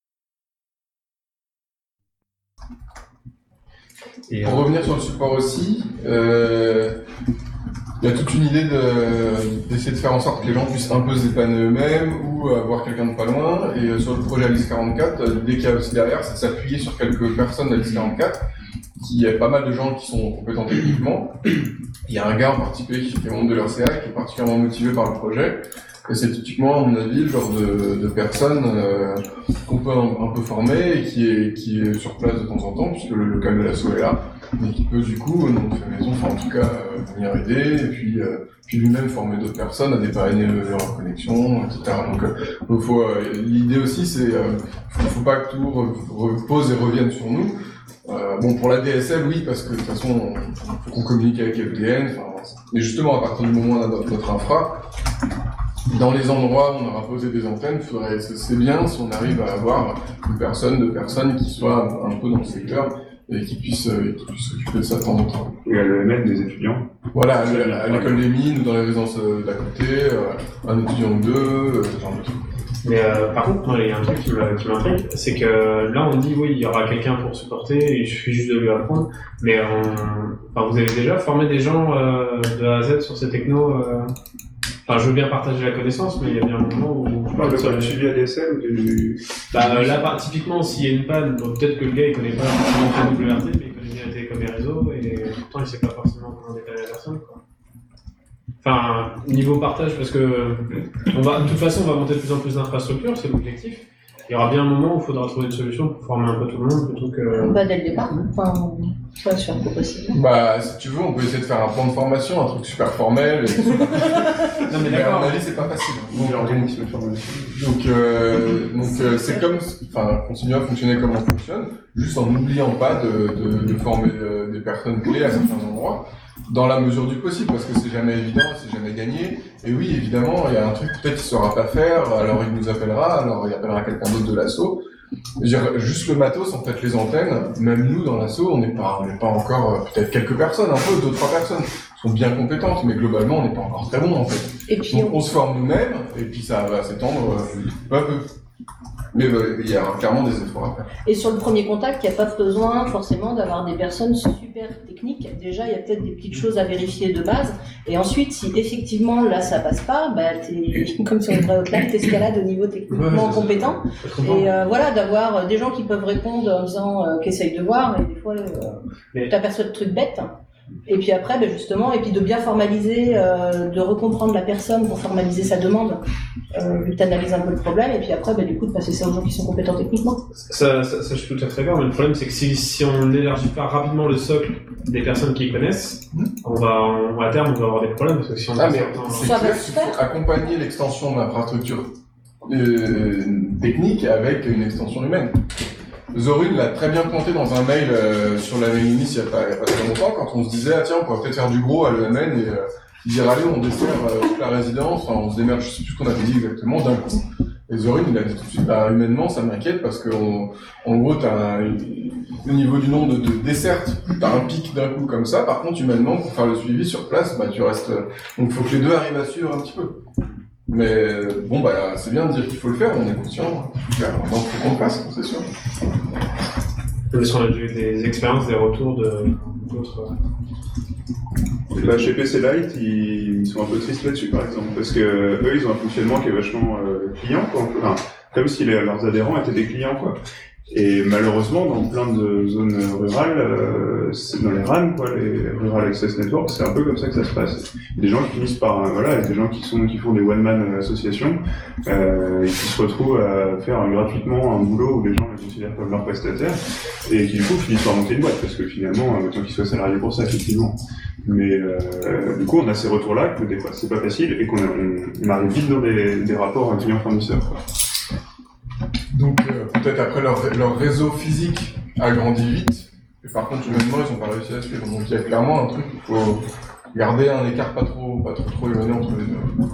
Et, Pour euh, revenir sur le support aussi, euh, il y a toute une idée de- d'essayer de faire en sorte que les gens puissent un peu se dépanner eux-mêmes ou avoir quelqu'un de pas loin. Et euh, sur le projet Alice quarante-quatre, euh, l'idée qu'il y a aussi derrière, c'est de s'appuyer sur quelques personnes d'Alice quarante-quatre qu'il y a pas mal de gens qui sont compétents techniquement. Il y a un gars en particulier qui fait membre de l'R C A qui est particulièrement motivé par le projet. Et c'est typiquement, à mon avis, le genre de, de personne euh, qu'on peut un, un peu former et qui est, qui est sur place de temps en temps, puisque le local de l'asso est là, et qui peut du coup, donc fait maison, enfin en tout cas, euh, venir aider, et puis, euh, puis lui-même former d'autres personnes à dépanner leur connexion, et cetera. Donc, euh, faut, euh, l'idée aussi, c'est, euh, faut, faut pas que tout repose et revienne sur nous. Euh, bon, pour la D S L, oui, parce que de toute façon, on, faut qu'on communique avec F D N. Et justement, à partir du moment où on a notre, notre infra, dans les endroits où on aura posé des antennes, faudrait, c'est bien si on arrive à avoir une personne, deux personnes qui soient un peu dans le secteur et qui puissent, euh, qui puissent s'occuper de ça de temps en temps. Et à l'E M N des étudiants. Voilà, à, à l'école des mines ou dans les résidences d'à côté, euh, un étudiant ou deux, euh, ce genre de trucs. Mais euh, par contre, moi, il y a un truc qui m'intrigue, c'est que là, on dit oui, il y aura quelqu'un pour supporter, il suffit juste de lui apprendre. Mais on... enfin, vous avez déjà formé des gens euh, de A à Z sur ces technos euh... Enfin, je veux bien partager la connaissance, mais il y a bien un moment où... Tu parles de quoi, du suivi A D S L ou du... Bah, là, bah, typiquement, s'il y a une panne, bon, peut-être que le gars, il connaît pas forcément le W R T, mais il connaît bien les télécoms et réseaux, et pourtant, il sait pas forcément comment détailler la personne, quoi. Enfin, niveau partage, parce que, on va, de toute façon, on va monter de plus en plus d'infrastructures, c'est l'objectif. Il y aura bien un moment où il faudra trouver une solution pour former un peu tout le monde, plutôt que... Bah, dès le départ, enfin, je suis sûr que c'est possible. Bah, si tu veux, on peut essayer de faire un plan de formation, un truc super formel. Et... non, mais d'accord. À mon avis, c'est pas facile. Donc, donc, euh, donc euh, c'est comme, enfin, continuer à fonctionner comme on fonctionne, juste en n'oubliant pas de, de, de former euh, des personnes clés à certains endroits, dans la mesure du possible, parce que c'est jamais évident, c'est jamais gagné. Et oui, évidemment, il y a un truc peut-être qu'il saura pas faire, alors il nous appellera, alors il appellera quelqu'un d'autre de l'asso. Juste le matos, en fait, les antennes, même nous dans l'asso, on n'est pas, on n'est pas encore, peut-être quelques personnes, un peu, deux, trois personnes sont bien compétentes, mais globalement, on n'est pas encore très bon, en fait. Et puis, donc, on... on se forme nous-mêmes, et puis ça va s'étendre euh, peu à peu. Mais euh, il y a clairement des efforts à faire. Et sur le premier contact, il n'y a pas besoin forcément d'avoir des personnes super techniques. Déjà, il y a peut-être des petites choses à vérifier de base. Et ensuite, si effectivement là ça passe pas, bah t'es comme sur une vraie hotline, t'escalades au niveau techniquement ouais, compétent. Et euh, voilà, d'avoir des gens qui peuvent répondre en disant euh, qu'essaye de voir. Et des fois, euh, tu t'aperçois de trucs bêtes. Et puis après, ben justement, et puis de bien formaliser, euh, de recomprendre la personne pour formaliser sa demande, euh, t'analyses un peu le problème, et puis après, ben du coup, de passer ça aux gens qui sont compétents techniquement. Ça, ça, ça je suis tout à fait d'accord, mais le problème, c'est que si, si on n'élargit pas rapidement le socle des personnes qui connaissent, on va, on, à terme, on va avoir des problèmes, parce que si on ah, a mais certains... c'est clair qu'il faut accompagner l'extension de l'infrastructure euh, technique avec une extension humaine. Zorune l'a très bien pointé dans un mail euh, sur la mailing list il n'y a, a pas très longtemps, quand on se disait, ah tiens, on pourrait peut-être faire du gros à l'E M N et euh, dire, allez, on dessert euh, toute la résidence, enfin, on se démerde, je sais plus ce qu'on avait dit exactement, d'un coup. Et Zorune, il a dit tout de suite, bah, humainement, ça m'inquiète parce que, on, en gros, t'as un, au niveau du nombre de, de dessertes, t'as un pic d'un coup comme ça, par contre, humainement, pour faire le suivi sur place, bah, tu restes, euh, donc faut que les deux arrivent à suivre un petit peu. Mais bon, bah, c'est bien de dire qu'il faut le faire, on est conscient. Donc, il faut qu'on le fasse, c'est sûr. Est-ce qu'on a eu des expériences, des retours de d'autres. Bah, chez P C Lite, ils sont un peu tristes là-dessus, par exemple, parce que eux, ils ont un fonctionnement qui est vachement euh, client, quoi. Enfin, comme si les, leurs adhérents étaient des clients, quoi. Et malheureusement, dans plein de zones rurales, euh, c'est dans les R A N, quoi, les Rural Access Network, c'est un peu comme ça que ça se passe. Des gens qui finissent par, euh, voilà, des gens qui sont, qui font des one-man associations, euh, et qui se retrouvent à faire gratuitement un boulot où les gens les considèrent comme leurs prestataires, et qui du coup finissent par monter une boîte, parce que finalement, autant qu'ils soient salariés pour ça, effectivement. Mais euh, du coup, on a ces retours-là que des fois, c'est pas facile, et qu'on on, on arrive vite dans des, des rapports client-fournisseur, quoi. Donc euh, peut-être après leur, leur réseau physique a grandi vite, et par contre humainement ils n'ont pas réussi à suivre. Donc il y a clairement un truc, il faut garder un écart pas trop, pas trop, trop éloigné entre les deux.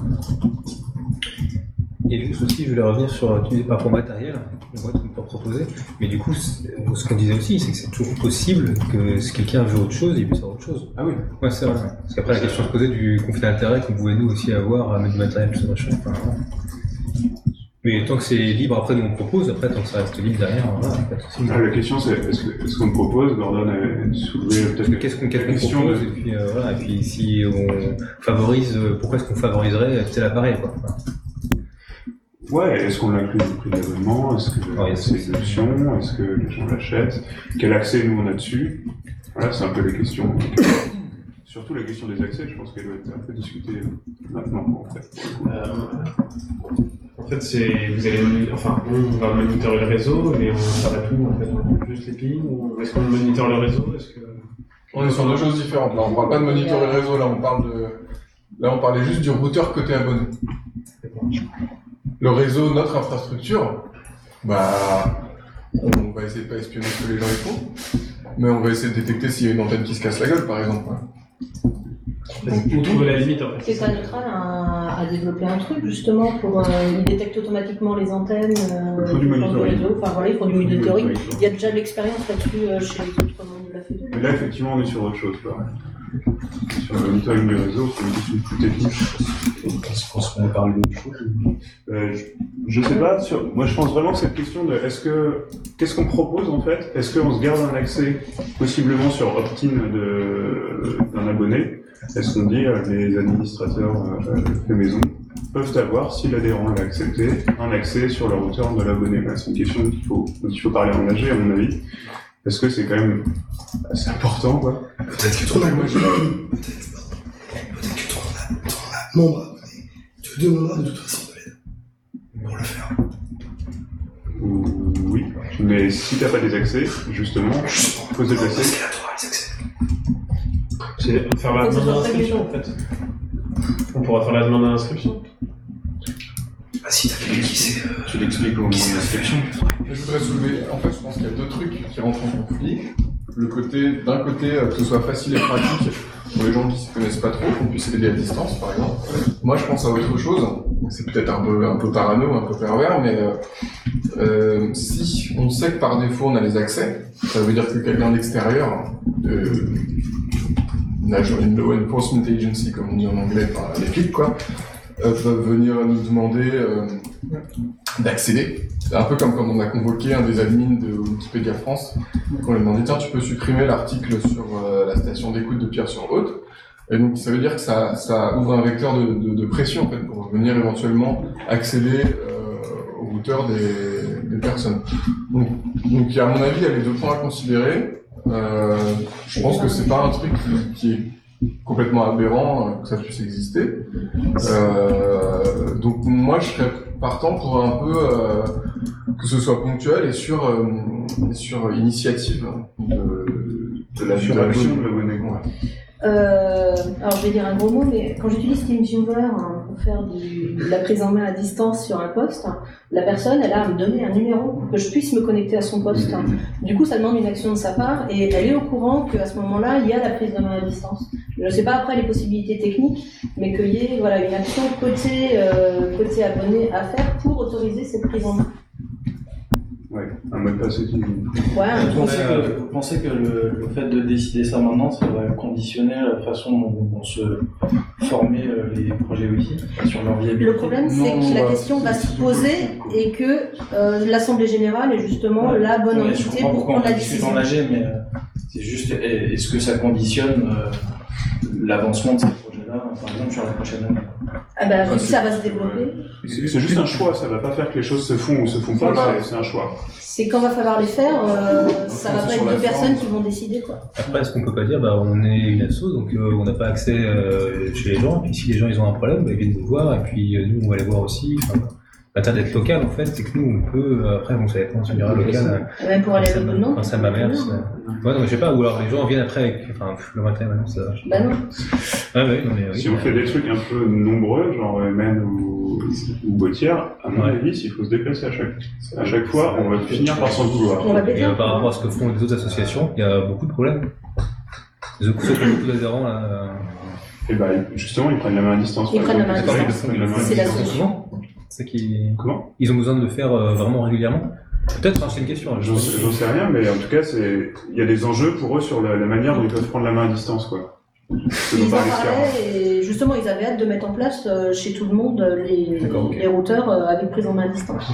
Et juste aussi, je voulais revenir sur tu dis par rapport au matériel, le voit qu'on peut proposer, mais du coup, ce qu'on disait aussi, c'est que c'est toujours possible que si quelqu'un veut autre chose, il puisse avoir autre chose. Ah oui. Ouais, c'est vrai. Parce qu'après la question se posait du conflit d'intérêt qu'on pouvait nous aussi avoir à mettre du matériel, tout ça, machin. Enfin, mais tant que c'est libre, après, nous on propose, après, tant que ça reste libre derrière, voilà, pas de souci. Ah, la question c'est, est-ce, que, est-ce qu'on propose, Gordon a soulevé peut-être qu'est-ce qu'on, qu'est-ce qu'on propose, de... et puis, euh, voilà, et puis si on favorise, pourquoi est-ce qu'on favoriserait tel appareil, quoi. Enfin, ouais, est-ce qu'on l'inclut dans le prix d'abonnement? Est-ce que ouais, c'est une option? Est-ce que les gens l'achètent? Quel accès nous on a dessus? Voilà, c'est un peu les questions. Surtout la question des accès, je pense qu'elle doit être un peu discutée maintenant, en fait. Euh, en fait, c'est, vous allez, enfin, on va monitorer le réseau, mais on s'arrête tout, en fait, on juste les pings, ou est-ce qu'on monitore le réseau, est-ce que... On est sur deux choses différentes, là, on parle pas de monitorer le réseau, là, on parle de, là, on parlait juste du routeur côté abonné. Le réseau, notre infrastructure, bah, on va essayer de pas espionner ce que les gens y font, mais on va essayer de détecter s'il y a une antenne qui se casse la gueule, par exemple. Vous trouvez la limite, en fait. C'est ça, Neutral a, a développé un truc justement pour, euh, il détecte automatiquement les antennes. Euh, il faut du monitoring. Enfin voilà, il faut du monitoring. Il y a déjà de l'expérience là-dessus euh, chez les autres membres de la F E D. Mais là, effectivement, on est sur autre chose, quoi. Sur le monitoring du réseau, c'est une question plus technique. Est-ce qu'on se met à parler d'autre chose? Euh, je, je sais pas, sur, moi je pense vraiment que cette question de est-ce que, qu'est-ce qu'on propose en fait? Est-ce qu'on se garde un accès possiblement sur opt-in de, d'un abonné? Est-ce qu'on dit euh, les administrateurs euh, de maison peuvent avoir, si l'adhérent l'a accepté, un accès sur le routeur de l'abonné? Là, c'est une question qu'il faut, dont il faut parler en âgé, à mon avis. Parce que c'est quand même assez important, quoi. Peut-être que ton abonné, peut-être, peut-être que ton, ton membre abonné te demandera de toute façon de l'aide pour le faire. Oui, mais si t'as pas des accès, justement, faut se déplacer. Parce qu'elle a droit à les accès. C'est faire la demande d'inscription, en fait. On pourra faire la demande d'inscription. Ah si, t'as quelqu'un qui sait... Euh, Tu l'expliques au moment de l'inscription. Je voudrais soulever, en fait, je pense qu'il y a deux trucs qui rentrent en conflit. Le côté, d'un côté, euh, que ce soit facile et pratique pour les gens qui ne connaissent pas trop, qu'on puisse aider à distance, par exemple. Moi, je pense à autre chose. C'est peut-être un peu, un peu parano, un peu pervers, mais euh, euh, si on sait que par défaut on a les accès, ça veut dire que quelqu'un d'extérieur, euh, une law enforcement agency, comme on dit en anglais, enfin, les flics, quoi, euh, peuvent venir nous demander euh, d'accéder. C'est un peu comme quand on a convoqué un des admins de Wikipédia France, qu'on lui a demandé, tiens, tu peux supprimer l'article sur euh, la station d'écoute de Pierre-sur-Haute. Et donc, ça veut dire que ça, ça ouvre un vecteur de, de, de pression, en fait, pour venir éventuellement accéder euh, au routeur des, des personnes. Donc, donc, à mon avis, il y a les deux points à considérer. Euh, je pense que c'est pas un truc qui, qui est complètement aberrant, que ça puisse exister. Euh, donc, moi, je serais partant pour un peu euh, que ce soit ponctuel et sur, euh, sur initiative de, de la sur l'action de l'abonné. Euh, alors je vais dire un gros mot, mais quand j'utilise TeamViewer hein, pour faire du, de la prise en main à distance sur un poste, la personne elle a à me donner un numéro pour que je puisse me connecter à son poste. Du coup ça demande une action de sa part et elle est au courant qu'à ce moment-là il y a la prise de main à distance. Je ne sais pas après les possibilités techniques, mais qu'il y ait voilà, une action côté, euh, côté abonné à faire pour autoriser cette prise en main. Ouais, un mot de passe aussi. Ouais, vous, pensez que, vous pensez que le, le fait de décider ça maintenant, ça va conditionner la façon dont vont se former les projets Wi-Fi sur leur viabilité? Le problème, c'est que la question va se poser et que euh, l'Assemblée Générale est justement ouais. la bonne ouais, entité pour prendre la décision. En A G, mais euh, c'est juste, est-ce que ça conditionne euh, l'avancement de ces projets-là, par exemple, sur la prochaine année? Ah bah, vu que ça va se développer. C'est, c'est juste un choix, ça va pas faire que les choses se font ou se font pas, voilà. c'est, c'est un choix. C'est quand va falloir les faire, euh, ça va pas être deux personnes qui vont décider, quoi. Après, est-ce qu'on peut pas dire, bah, on est une asso, donc euh, on n'a pas accès euh, chez les gens, et puis si les gens ils ont un problème, bah, ils viennent nous voir, et puis euh, nous on va les voir aussi. Enfin, l'intérêt d'être local, en fait, c'est que nous, on peut, euh, après, on sait, on se dira local. Même pour aller à l'autre nom. Quand ça m'averse. Ouais, non, mais je sais pas, ou alors les gens viennent après avec, enfin, le matin, maintenant, ça va. Bah non. Ah, bah oui, non, mais oui. Si on fait des trucs un peu nombreux, genre M N ou, ou Bautière, à mon ouais. avis, s'il faut se déplacer à chaque, à chaque fois, on va finir par s'en vouloir. Et euh, par rapport à ce que font les autres associations, il y a beaucoup de problèmes. Les autres, ceux qui ont beaucoup d'adhérents, là. Et bah, justement, ils prennent la main à distance. Ils prennent la main à distance. C'est la solution. C'est qu'ils... Comment? Ils ont besoin de le faire euh, vraiment régulièrement. Peut-être, hein, c'est une question. J'en sais, j'en sais rien, mais en tout cas, c'est, il y a des enjeux pour eux sur la, la manière dont ils peuvent prendre la main à distance, quoi. Ils en parlaient et justement, ils avaient hâte de mettre en place euh, chez tout le monde les, okay. les routeurs euh, avec prise en main à distance.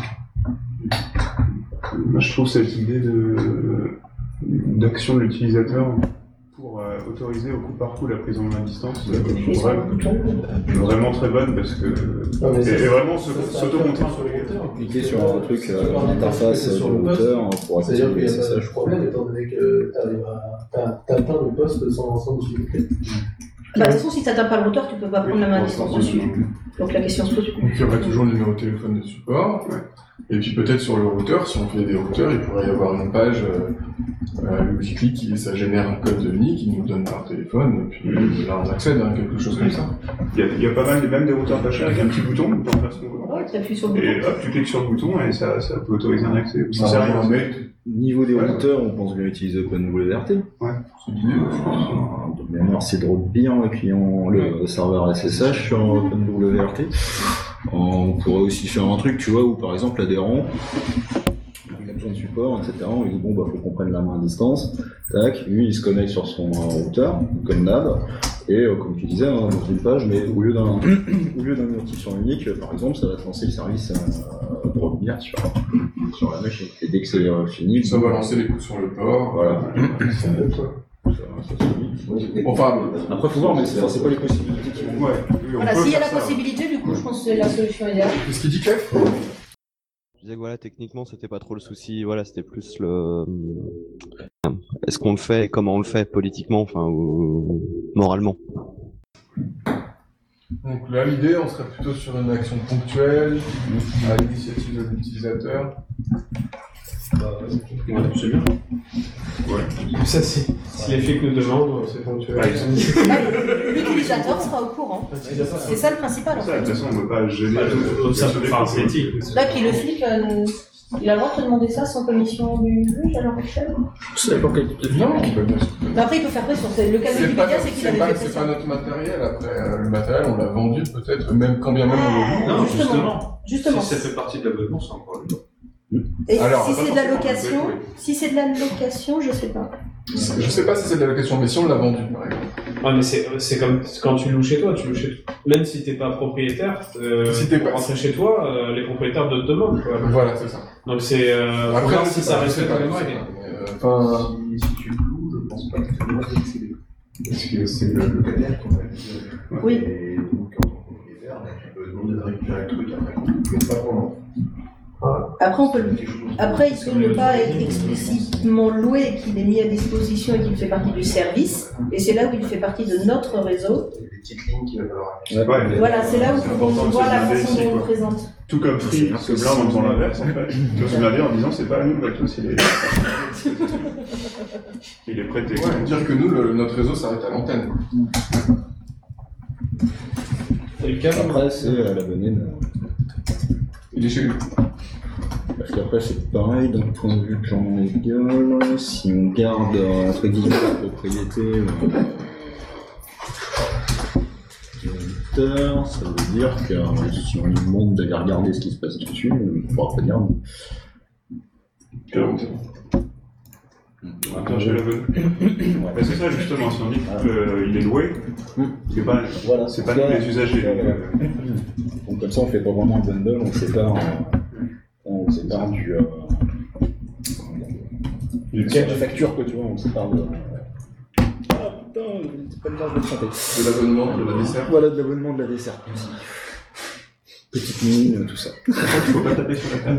Moi, je trouve cette idée de, d'action de l'utilisateur pour, euh, a autorisé au coup par coup la prise en main à distance, euh, vraiment, vraiment très bonne parce que Non, mais et, ça, et vraiment se- ça, ça s'auto-monter faire sur les hauteurs. Cliquer sur un truc, euh, une interface sur de le poste, hauteur pour c'est-à-dire activer qu'il les n'y a pas de S S H. problème étant donné que tu as atteint le poste sans, sans difficulté. Bah, de toute façon, si tu n'atteins pas le routeur, tu peux pas prendre la main à distance dessus. Donc la question se pose. Donc il y aurait toujours le numéro de téléphone de support. Et puis peut-être sur le routeur, si on fait des routeurs, il pourrait y avoir une page euh, euh, où il clique, qui- ça génère un code de N I C qui nous donne par téléphone, et puis euh, là on accède à quelque chose comme ça. Il y a, il y a pas mal, même des routeurs pas chers avec un petit bouton pour faire ce qu'on veut. Ouais, tu appuies sur le Et bouton. hop, tu cliques sur le bouton et ça, ça peut autoriser un accès. Ah, Ça sert à rien. ouais, mais niveau des Ouais. routeurs, on pense bien utiliser OpenWRT. Ouais. C'est l'idée. De mémoire, c'est de bien le client, le serveur S S H sur OpenWRT. On pourrait aussi faire un truc, tu vois, où par exemple l'adhérent, il a besoin de support, et cetera. On lui dit bon bah faut qu'on prenne la main à distance. Tac, lui il se connecte sur son euh, routeur, comme d'hab. Et euh, comme tu disais, hein, dans une page, mais au lieu d'un au lieu d'un notifiant unique, par exemple, ça va te lancer le service euh, de revenir sur, sur la machine. Et dès que c'est euh, fini, Ça va lancer les coups sur le port. Voilà. Ça va être, ouais. Enfin, Après, faut voir, mais c'est, enfin, c'est pas les possibilités qui vont. Ouais. Voilà, s'il y a la possibilité, du coup, je pense que c'est la solution idéale. Qu'est-ce qu'il dit, Clef? Je disais que voilà, techniquement, c'était pas trop le souci. Voilà, c'était plus le. Est-ce qu'on le fait et comment on le fait politiquement, enfin, ou moralement. Donc là, l'idée, on serait plutôt sur une action ponctuelle, à l'initiative de l'utilisateur. Ouais, c'est bien. Ouais. Ça, c'est si l'effet que nous demande, c'est ponctuel. Ouais, L'utilisateur sera au courant. C'est ça le principal en Ça, de toute fait. façon, on ne veut pas gêner. Ah, ça, enfin, c'est éthique. Là, puis le flic, euh, il a le droit de te demander ça sans commission du juge à l'heure actuelle. Ça dépend quel type de Non, on peut bien. Mais après, il peut faire pression. C'est- Le cas de C'est pas, Wikipédia, c'est qu'il c'est avait pas, fait c'est pression. pas notre matériel, après, euh, le matériel, on l'a vendu peut-être, même quand bien même on l'a vendu. Non, justement. Justement. Si ça fait partie de l'abonnement, c'est encore le Et Alors, si pas c'est de la forcément, location, oui. si c'est de la location, je sais pas. Je sais pas si c'est de la location, mais si on l'a vendu, par exemple. Ouais, mais c'est, c'est comme c'est quand tu loues chez toi, tu loues chez même si t'es pas propriétaire, euh, Si t'es pour pas- rentrer chez toi, euh, les propriétaires te demandent, quoi. Voilà, c'est ça. Donc c'est, euh, faut Après, voir je si sais ça pas, je sais respecte pas les les règles. règles, mais, euh, Enfin, Si, si tu le loues, je pense pas que tu dois accéder. Parce que c'est le locataire qu'on a dit. Oui. Et donc, en tant que propriétaire, tu peux demander de récupérer le truc après coup, mais pas pendant. Après, on peut le... Après, il peut ne pas être explicitement loué, qu'il est mis à disposition et qu'il fait partie du service. Et c'est là où il fait partie de notre réseau. Il y a des petites lignes qu'il va falloir. Ouais, mais Voilà, c'est là où c'est on important de voit se la blinder façon ici, dont on le quoi. présente. Tout comme Free se blinde en faisant l'inverse, en fait. Il doit se blinder en disant c'est pas à nous, bah, tous, il est. Il est prêté. ouais, dire que nous, le- notre réseau s'arrête à l'antenne. Et le câble, Après, c'est à l'abonné. de- Il est chez lui. Parce qu'après, c'est pareil, d'un point de vue plan légal, si on garde, euh, entre guillemets, la propriété euh, du routeur, ça veut dire que euh, si on lui demande d'aller regarder ce qui se passe dessus, on pourra pas dire non. Attends, j'ai la bonne. Bah, c'est ça justement, si on dit qu'il est loué, c'est pas, Voilà, c'est pas nous les usagers. Donc, euh, Donc comme ça, on fait pas vraiment un bundle, on sépare, euh, on sépare du, euh, du de facture, quoi, tu vois, on sépare de... Ah putain, c'est pas le genre de santé. De l'abonnement, de la dessert. Voilà, de l'abonnement de la dessert aussi. Petite mine, tout ça. il faut pas taper sur la table.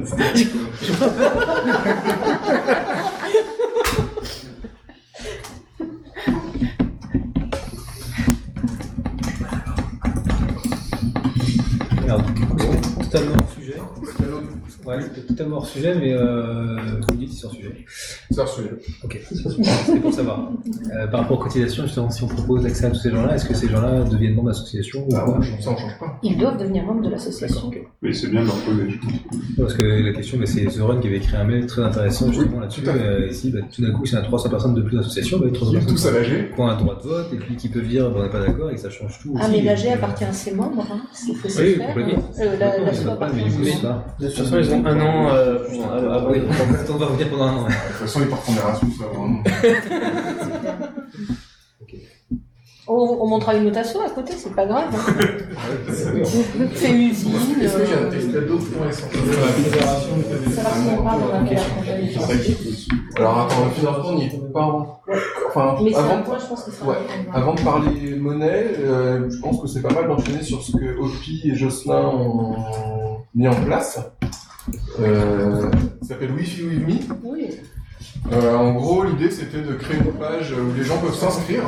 Merde. Totalement hors sujet. Ouais, c'était totalement hors sujet, mais euh, vous me dites si c'est hors sujet. C'est hors sujet. Ok, c'est pour savoir. Euh, par rapport aux cotisations, justement, si on propose l'accès à tous ces gens-là, est-ce que ces gens-là deviennent membres d'association ou Ah pas ouais, ça on change pas. Ils doivent devenir membres de l'association. Mais c'est bien de leur poser, je pense. Parce que la question, mais c'est The Run qui avait écrit un mail très intéressant justement là-dessus. tout à fait. Euh, ici, bah, tout d'un coup, s'il y a trois cents personnes de plus d'association, bah, trois cents Ils personnes tous à l'A G. qui ont un droit de vote et puis qui peuvent dire bah, on n'est pas d'accord et que ça change tout. Ah, aussi. mais l'A G Euh, appartient à ses membres, hein. Il faut se Oui, faire. complètement. Euh, la, Non, la ça SO va pas, appartient mais à du coup, ses c'est membres. pas. De toute façon, ils ont un an. Euh, ah, ah, oui. On va revenir pendant un an. De toute façon, ils partent en Erasmus, ça, vraiment. On, on montrera une autre asso à côté, c'est pas grave. Hein. Fait usine. Est-ce qu'il y a euh, des- d'autres points essentiels? Ça va qu'on en parle dans la prochaine. Alors attends, le financement n'y est pas. Enfin, enfin, Mais c'est avant, un point, je pense que c'est ouais, avant de parler monnaie, euh, je pense que c'est pas mal d'enchaîner sur ce que Hopi et Jocelyn ont mis en place. Euh, ça s'appelle Wi-Fi With Me. Oui. Euh, en gros, l'idée c'était de créer une page où les gens peuvent s'inscrire.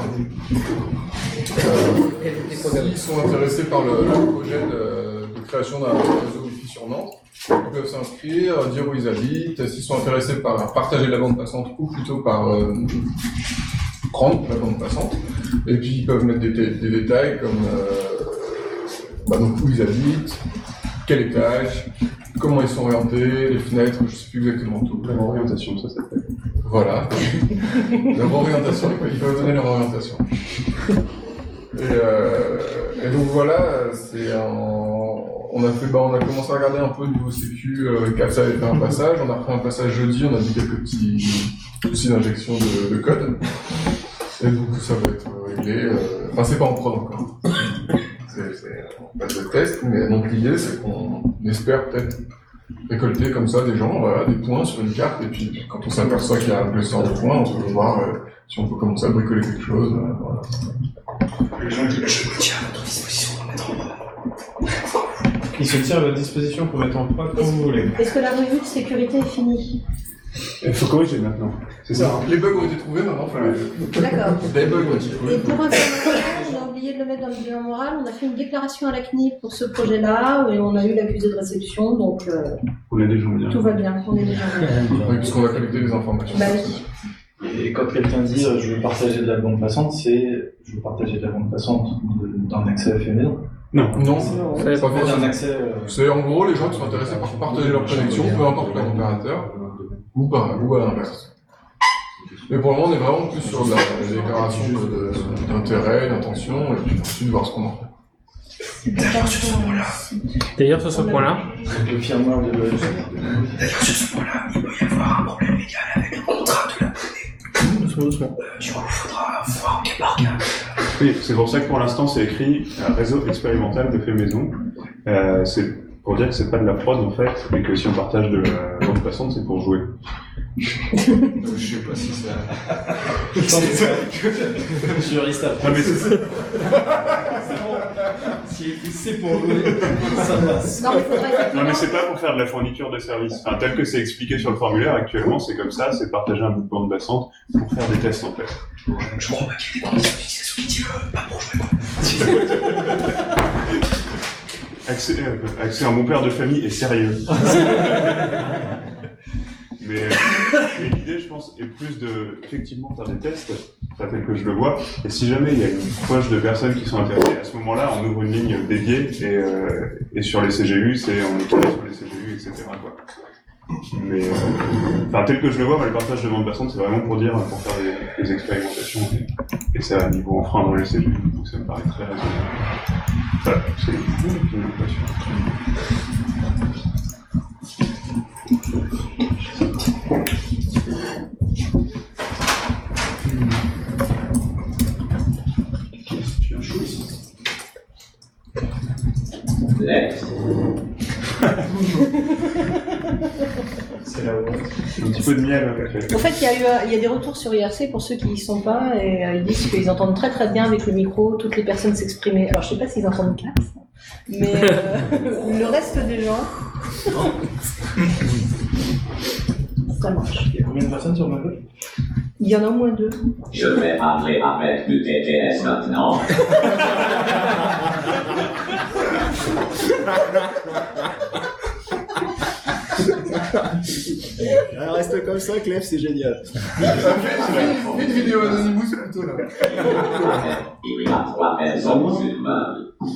Euh, S'ils sont intéressés par le, le projet de, de création d'un réseau Wi-Fi sur Nantes, ils peuvent s'inscrire, dire où ils habitent, s'ils sont intéressés par partager la bande passante ou plutôt par euh, prendre la bande passante. Et puis ils peuvent mettre des, des détails comme euh, bah, donc où ils habitent, quel étage, comment ils sont orientés, les fenêtres, je sais plus exactement tout. La orientation, ça s'appelle. Voilà. Leur orientation, ils peuvent donner leur orientation. Et, euh, et donc voilà, c'est un... on a fait, bah, on a commencé à regarder un peu au niveau sécu, euh, K F C avait fait un passage, on a refait un passage jeudi, on a dit quelques petits soucis d'injection de, de code. Et donc ça va être réglé, euh... enfin c'est pas en prod encore. C'est, c'est en phase de test, mais donc l'idée c'est qu'on espère peut-être récolter comme ça des gens, voilà, des points sur une carte, et puis quand on s'aperçoit qu'il y a un cluster de points, on peut voir euh, si on peut commencer à bricoler quelque chose. Euh, voilà. Les gens qui lâchent le tir à notre disposition pour mettre en prod. Il se tient à votre disposition pour mettre en prod comme vous voulez. Est-ce que la revue de sécurité est finie? Il faut corriger maintenant. C'est ça. Les bugs ont été trouvés, maintenant il faut les... D'accord. Les bugs ont été trouvés. Et pour information, on a oublié de le mettre dans le bilan moral, on a fait une déclaration à la C N I P pour ce projet-là, et on a eu l'accusé de réception, donc euh, On est des gens bien. tout va bien, on est déjà bien. Oui, puisqu'on va collecter les informations. Bah oui. Et quand quelqu'un dit euh, je veux partager de la bande passante, c'est je veux partager de la bande passante de- d'un accès à fait maison. Non. Non, C'est c'est pas pas d'un forcément. accès. euh, C'est en gros les gens qui sont intéressés par partager leur connexion, peu importe leur opérateur, ou pas, ou à l'inverse. Mais pour le moment, on est vraiment plus sur la, la déclaration de- de- d'intérêt, d'intention, et puis ensuite voir ce qu'on en fait. D'ailleurs, sur ce point-là, D'ailleurs, sur ce point-là, Le firmware de l'O S. d'ailleurs, sur ce point-là, il peut y avoir un problème légal avec le contrat de la donnée. doucement, doucement. Euh, du coup, il faudra voir au cas par cas. Oui, c'est pour ça que pour l'instant c'est écrit un réseau expérimental de fait maison. Euh, c'est pour dire que c'est pas de la prod en fait, et que si on partage de la bande passante, c'est pour jouer. Je sais pas si ça. Je pense que c'est juriste après. Non mais c'est Si c'est pour jouer, ça passe. Non, mais faudrait Non mais c'est pas pour faire de la fourniture de services. Enfin, tel que c'est expliqué sur le formulaire actuellement, c'est comme ça, c'est partager un bout de bande passante pour faire des tests en fait. Je crois pas qu'il y ait des conditions d'utilisation utile, pas pour jouer quoi. Accès, euh, accès à mon père de famille est sérieux. Mais, mais l'idée, je pense, est plus de, effectivement, faire des tests, ça tel que je le vois, et si jamais il y a une poche de personnes qui sont intéressées, à ce moment-là, on ouvre une ligne dédiée, et, euh, et sur les C G U, c'est on écrit sur les C G U, et cetera, quoi. Mais, euh, enfin, tel que je le vois, bah, le partage de bande passante, c'est vraiment pour dire, pour faire des, des expérimentations, et, et c'est à niveau enfreint dans les C G U, donc ça me paraît très raisonnable. Voilà, c'est une impression. C'est là où un petit peu de miel. En fait, il y, a eu, un- il y a des retours sur I R C pour ceux qui y sont pas, et euh, ils disent qu'ils entendent très très bien avec le micro toutes les personnes s'exprimer. Alors, je sais pas s'ils entendent quatre, mais euh, le reste des gens, ça marche. Il y a combien de personnes sur ma page? Il y en a au moins deux. Je vais parler avec le T T S maintenant. Ah, reste comme ça, Clef, c'est génial. Fais une vidéo Anonymous plutôt là. Il y a trois personnes sur ma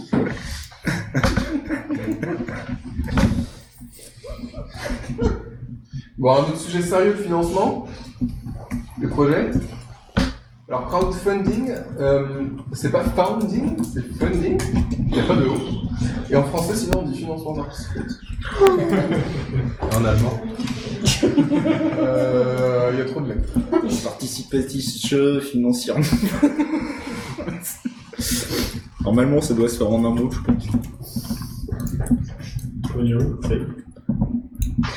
Bon, un autre sujet sérieux de financement des projets. Alors, crowdfunding, euh, c'est pas founding, c'est funding. Il n'y a pas de O. Et en français, sinon, on dit financement participatif. En allemand. Euh, Il y a trop de lettres. Participatif jeu financièrement. Normalement, ça doit se faire en un mot, je pense.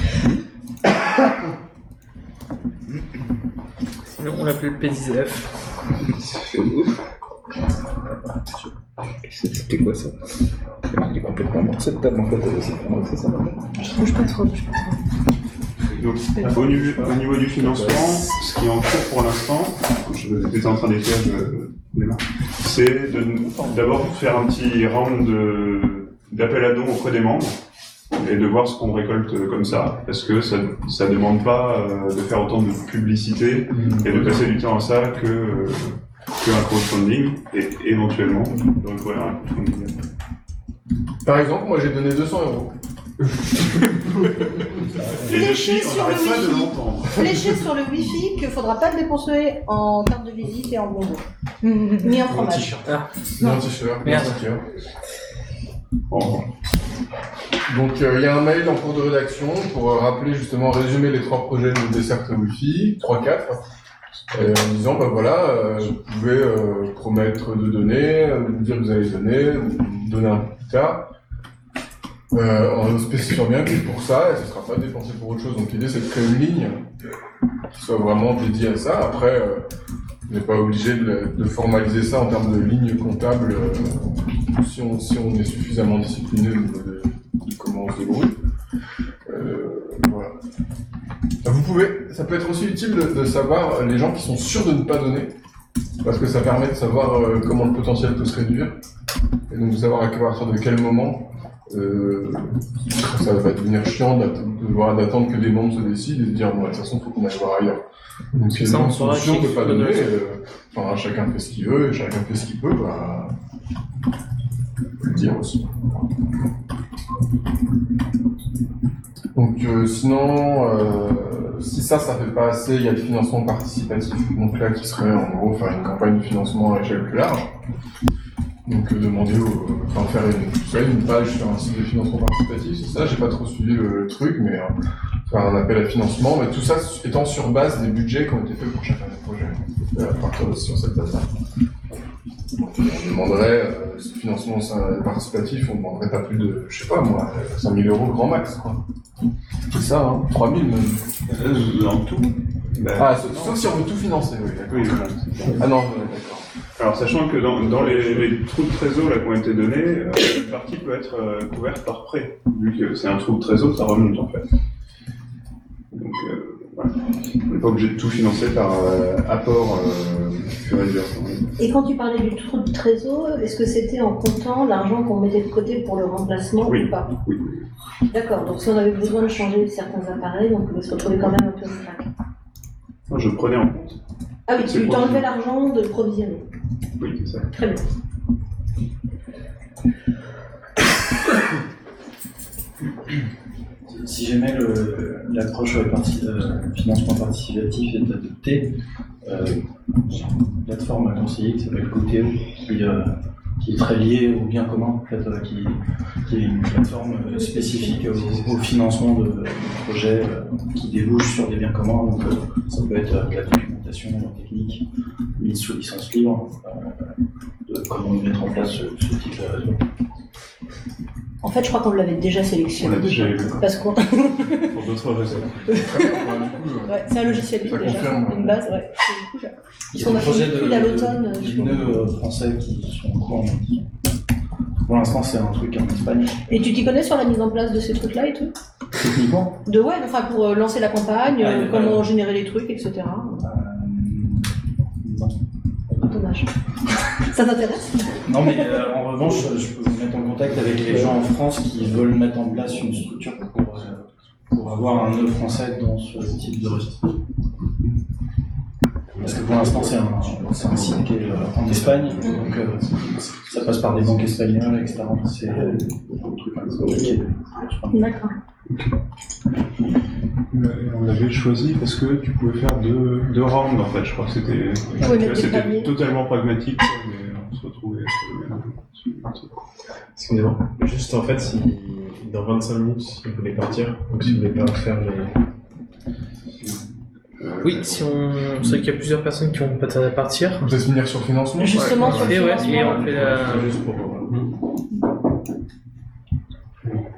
Sinon, on l'appelle P dix F. C'était quoi ça? Il est complètement mort cette table en fait, c'est ça. Je bouge pas trop, je bouge pas trop. Donc, au niveau, au niveau du financement, ce qui est en cours pour l'instant, je j'étais en train d'écrire les mains, c'est de- d'abord faire un petit round de- d'appel à dons auprès des membres et de voir ce qu'on récolte comme ça, parce que ça ça demande pas euh, de faire autant de publicité et de passer du temps à ça que euh, qu'un crowdfunding et éventuellement de recourir à un crowdfunding. Par exemple, moi j'ai donné deux cents euros. Les deux filles, sur on le n'arrête pas de wifi. l'entendre. Fléché sur le wifi qu'il faudra pas le dépenser en carte de visite et en bonbons. Ni en fromage. Ah, Non. non, t-shirt, Merde. non, t-shirt. Donc il euh, y a un mail en cours de rédaction pour euh, rappeler justement, résumer les trois projets de desserte Wi-Fi, trois quatre, euh, en disant bah voilà, euh, vous pouvez euh, promettre de donner, euh, nous dire que vous allez donner, nous donner un peu plus tard, euh, en spécifiant bien que c'est pour ça et ce ne sera pas dépensé pour autre chose. Donc l'idée c'est de créer une ligne qui soit vraiment dédiée à ça. Après, euh, on n'est pas obligé de, de formaliser ça en termes de ligne comptable euh, si, on, si on est suffisamment discipliné au niveau de, de comment on se débrouille. Euh, voilà. Vous pouvez, ça peut être aussi utile de, de savoir les gens qui sont sûrs de ne pas donner, parce que ça permet de savoir euh, comment le potentiel peut se réduire, et donc de savoir à partir de quel moment euh, ça va devenir chiant d'att- de devoir d'attendre que des membres se décident et de dire bon, de toute façon, il faut qu'on aille voir ailleurs. Donc si les Ça, on gens sont saura sûrs qui de ne pas donne donner, ça. euh, enfin, chacun fait ce qu'il veut, et chacun fait ce qu'il peut, bah, on peut le dire aussi. Donc euh, sinon, euh, si ça, ça fait pas assez, il y a le financement participatif, donc là qui serait en gros faire une campagne de financement à échelle plus large. Donc euh, demander, au, enfin faire une, vous savez, une page sur un site de financement participatif, c'est ça, j'ai pas trop suivi le, le truc, mais euh, faire un appel à financement, mais tout ça étant sur base des budgets qui ont été faits pour chacun des projets, euh, à partir de sur cette base-là. Donc on demanderait, euh, ce financement euh, participatif, on demanderait pas plus de, je sais pas moi, cinq mille euros grand max, quoi. C'est ça, hein, trois mille même. Euh, en tout Ah, sauf, sauf si on veut tout financer, oui, d'accord. Oui, voilà. Ah non, euh, d'accord. Alors, sachant que dans, dans les, les trous de trésor là, qui ont été donnés, euh, une partie peut être euh, couverte par prêt, vu que c'est un trou de trésor, ça remonte en fait. Donc, euh, voilà. On n'est pas obligé de tout financer par euh, apport euh, pur et dur. Et quand tu parlais du trou de trésor, est-ce que c'était en comptant l'argent qu'on mettait de côté pour le remplacement Oui. ou pas? Oui. D'accord, donc si on avait besoin de changer certains appareils, on pouvait se retrouver quand même un peu en craque. Non, je prenais en compte. Ah oui, C'est tu pour- t'enlevais l'argent de provisionner. Oui, c'est ça. Très bien. Si jamais le- l'approche euh, parti- euh, financement participatif est adoptée, euh, j'ai une plateforme à conseiller qui s'appelle Coteo, qui, euh, qui est très liée au bien commun, en fait, euh, qui, qui est une plateforme euh, spécifique au, au financement de, de projets euh, qui débouchent sur des biens communs. Donc, euh, ça peut être euh, de la documentation technique, mise sous licence libre, euh, de comment mettre en place ce, ce type de réseau. En fait, je crois qu'on l'avait déjà sélectionné. On l'a déjà eu. Parce qu'on. Pour d'autres raisons. Ouais, c'est un logiciel Ça déjà, confirme. une base, ouais. C'est cool. Il Ils y a sont des projets affichés de, à l'automne. de, je de crois. nœuds euh, français qui sont en cours. Pour l'instant, c'est un truc en Espagne. Et tu t'y connais sur la mise en place de ces trucs-là et tout? Techniquement, De ouais, enfin pour euh, lancer la campagne, Ah, euh, il y a comment pas- générer les trucs, et cetera. non. Dommage. Ça t'intéresse? Non, mais euh, en revanche, je peux vous mettre en contact avec les gens en France qui veulent mettre en place une structure pour, euh, pour avoir un nœud français dans ce type de registre. Parce que pour l'instant, c'est un, c'est un site qui est euh, en Espagne, donc euh, ça passe par des banques espagnoles, et cetera. C'est euh, un truc un peu compliqué. D'accord. On l'avait choisi parce que tu pouvais faire deux, deux rounds en fait, je crois que c'était Ah oui, mettre des c'était paliers. totalement pragmatique, quoi, mais on se retrouvait sur le même. sur le même truc. Excusez-moi. Juste en fait, si dans vingt-cinq minutes, il voulait partir, donc si vous voulez pas faire les. Oui, si on sait qu'il y a plusieurs personnes qui ont pas tarder à partir. Peut-être finir sur financement. Justement, sur le Et ouais, financement. et on fait la. Juste pour.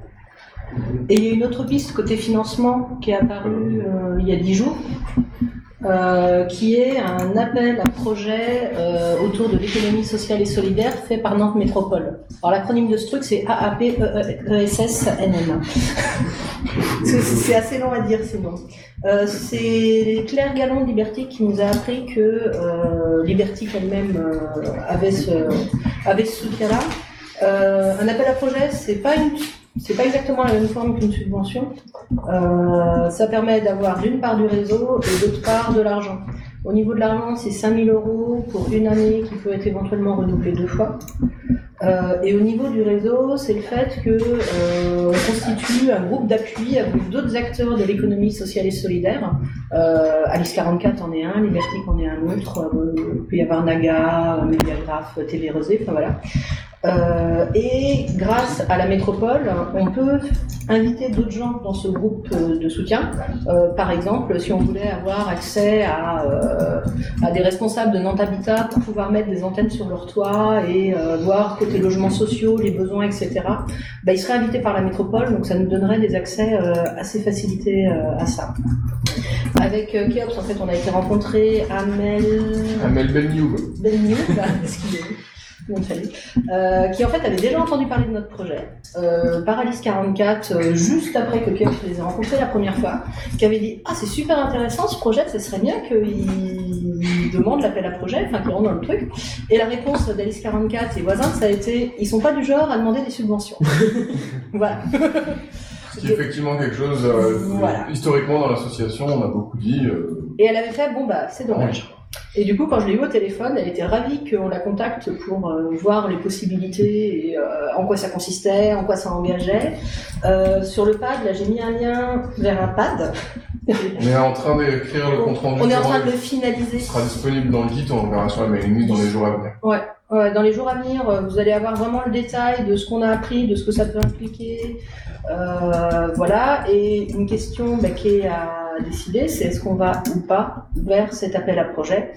Et il y a une autre piste côté financement qui est apparue euh, il y a dix jours. euh, qui est un appel à projet euh, autour de l'économie sociale et solidaire fait par Nantes Métropole. Alors l'acronyme de ce truc, c'est A A P E S S N M. c'est, c'est assez long à dire sinon. Euh, c'est Claire Gallon de Liberty qui nous a appris que euh, Liberty elle-même euh, avait ce, avait ce soutien-là. Euh, un appel à projet, c'est pas une, c'est pas exactement la même forme qu'une subvention. Euh, ça permet d'avoir d'une part du réseau et d'autre part de l'argent. Au niveau de l'argent, c'est cinq mille euros pour une année qui peut être éventuellement renouvelée deux fois. Euh, et au niveau du réseau, c'est le fait que euh, on constitue un groupe d'appui avec d'autres acteurs de l'économie sociale et solidaire. Euh, Alice quarante-quatre en est un, Liberty en est un autre. Euh, il peut y avoir Naga, Mediagraph, T V Rosé, enfin voilà. Euh, et grâce à la métropole, on peut inviter d'autres gens dans ce groupe de soutien. Euh, par exemple, si on voulait avoir accès à, euh, à des responsables de Nantes Habitat pour pouvoir mettre des antennes sur leur toit et euh, voir côté logements sociaux, les besoins, et cetera, bah, ils seraient invités par la métropole, donc ça nous donnerait des accès euh, assez facilités euh, à ça. Avec euh, Keops, en fait, on a été rencontrés Amel... Amel Belnioub. Belnioub, excusez-moi. Euh, qui en fait avait déjà entendu parler de notre projet euh, par Alice quarante-quatre euh, juste après que Keops les ait rencontrés la première fois, qui avait dit ah c'est super intéressant ce projet, ce serait bien qu'ils demandent l'appel à projet, enfin qu'ils rentrent dans le truc. Et la réponse d'Alice quarante-quatre et voisins ça a été ils sont pas du genre à demander des subventions. Voilà. C'est effectivement quelque chose euh, voilà. Historiquement dans l'association on a beaucoup dit. Euh... Et elle avait fait bon bah c'est dommage. Et du coup, quand je l'ai eu au téléphone, elle était ravie qu'on la contacte pour euh, voir les possibilités, et, euh, en quoi ça consistait, en quoi ça engageait. Euh, sur le pad, là, j'ai mis un lien vers un pad. On est en train d'écrire le compte rendu. On est en train de le finaliser. Ce sera disponible dans le guide, on verra sur la mailing list dans les jours à venir. Ouais. Ouais, dans les jours à venir, vous allez avoir vraiment le détail de ce qu'on a appris, de ce que ça peut impliquer. Euh, voilà. Et une question bah, qui est à décider, c'est est-ce qu'on va ou pas vers cet appel à projet.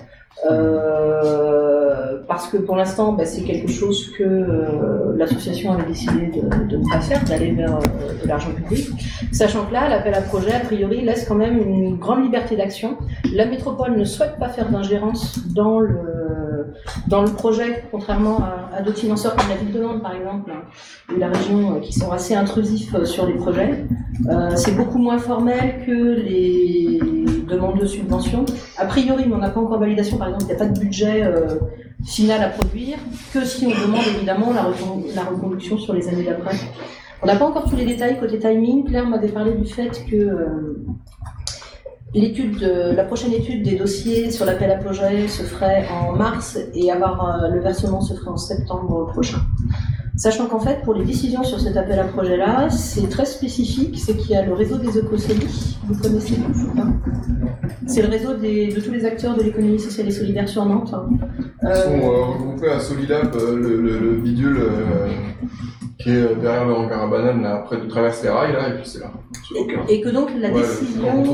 Euh, parce que pour l'instant, bah, c'est quelque chose que euh, l'association avait décidé de, de ne pas faire, d'aller vers euh, de l'argent public. Sachant que là, l'appel à projet, a priori, laisse quand même une grande liberté d'action. La métropole ne souhaite pas faire d'ingérence dans le dans le projet, contrairement à, à d'autres financeurs comme la ville de Nantes, par exemple, ou la région, euh, qui sont assez intrusifs euh, sur les projets. Euh, c'est beaucoup moins formel que les demandes de subventions. A priori, mais on n'a pas encore validation, par exemple, il n'y a pas de budget euh, final à produire, que si on demande évidemment la, recon- la reconduction sur les années d'après. On n'a pas encore tous les détails côté timing. Claire m'avait parlé du fait que euh, l'étude de, la prochaine étude des dossiers sur l'appel à projet se ferait en mars et avoir euh, le versement se ferait en septembre prochain. Sachant qu'en fait, pour les décisions sur cet appel à projet-là, c'est très spécifique, c'est qu'il y a le réseau des Ecosoli, vous connaissez tous ou pas ? C'est le réseau des, de tous les acteurs de l'économie sociale et solidaire sur Nantes. Ils euh... sont euh, regroupés à Solilab, euh, le, le, le bidule euh, qui est derrière le hangar à bananes, là, après de traverser les rails, là, et puis c'est là. Et, et que donc la ouais, décision...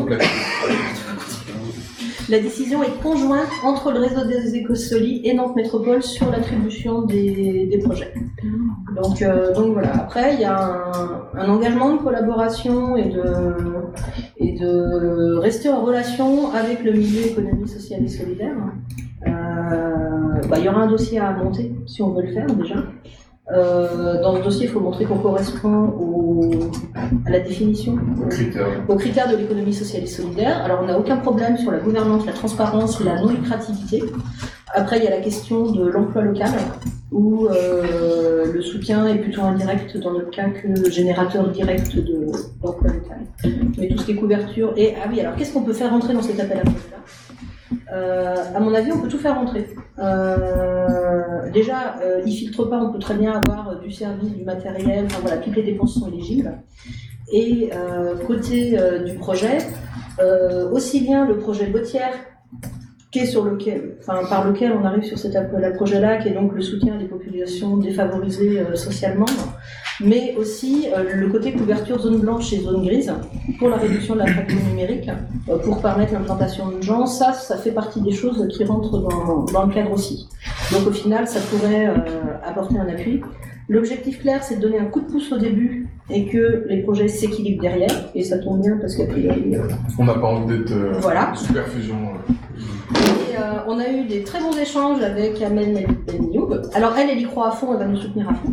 La décision est conjointe entre le réseau des Ecosoli et Nantes Métropole sur l'attribution des, des projets. Donc, euh, donc voilà. Après, il y a un, un engagement de collaboration et de, et de rester en relation avec le milieu économique, social et solidaire. Euh, bah, il y aura un dossier à monter si on veut le faire déjà. Euh, dans ce dossier, il faut montrer qu'on correspond au, à la définition, aux critères. aux critères de l'économie sociale et solidaire. Alors, on n'a aucun problème sur la gouvernance, la transparence, la non-lucrativité. Après, il y a la question de l'emploi local, où euh, le soutien est plutôt indirect dans notre cas que générateur direct de, d'emploi local. Mais tout ce qui est couverture... Et, ah oui, alors qu'est-ce qu'on peut faire rentrer dans cet appel à projet-là ? Euh, à mon avis, on peut tout faire rentrer. Euh, déjà, euh, ils filtrent pas, on peut très bien avoir euh, du service, du matériel, enfin voilà, toutes les dépenses sont éligibles. Et euh, côté euh, du projet, euh, aussi bien le projet Bottière, qui est sur lequel, enfin par lequel on arrive sur cet appel à projet-là, qui est donc le soutien des populations défavorisées euh, socialement, mais aussi euh, le côté couverture zone blanche et zone grise pour la réduction de la fracture numérique, euh, pour permettre l'implantation de gens. Ça, ça fait partie des choses qui rentrent dans, dans le cadre aussi. Donc au final, ça pourrait euh, apporter un appui. L'objectif clair, c'est de donner un coup de pouce au début et que les projets s'équilibrent derrière. Et ça tombe bien parce qu'après, on n'a pas envie d'être euh, voilà. super fusion. Euh. Et, euh, on a eu des très bons échanges avec Amel Benioub. Alors elle, elle y croit à fond, elle va nous soutenir à fond.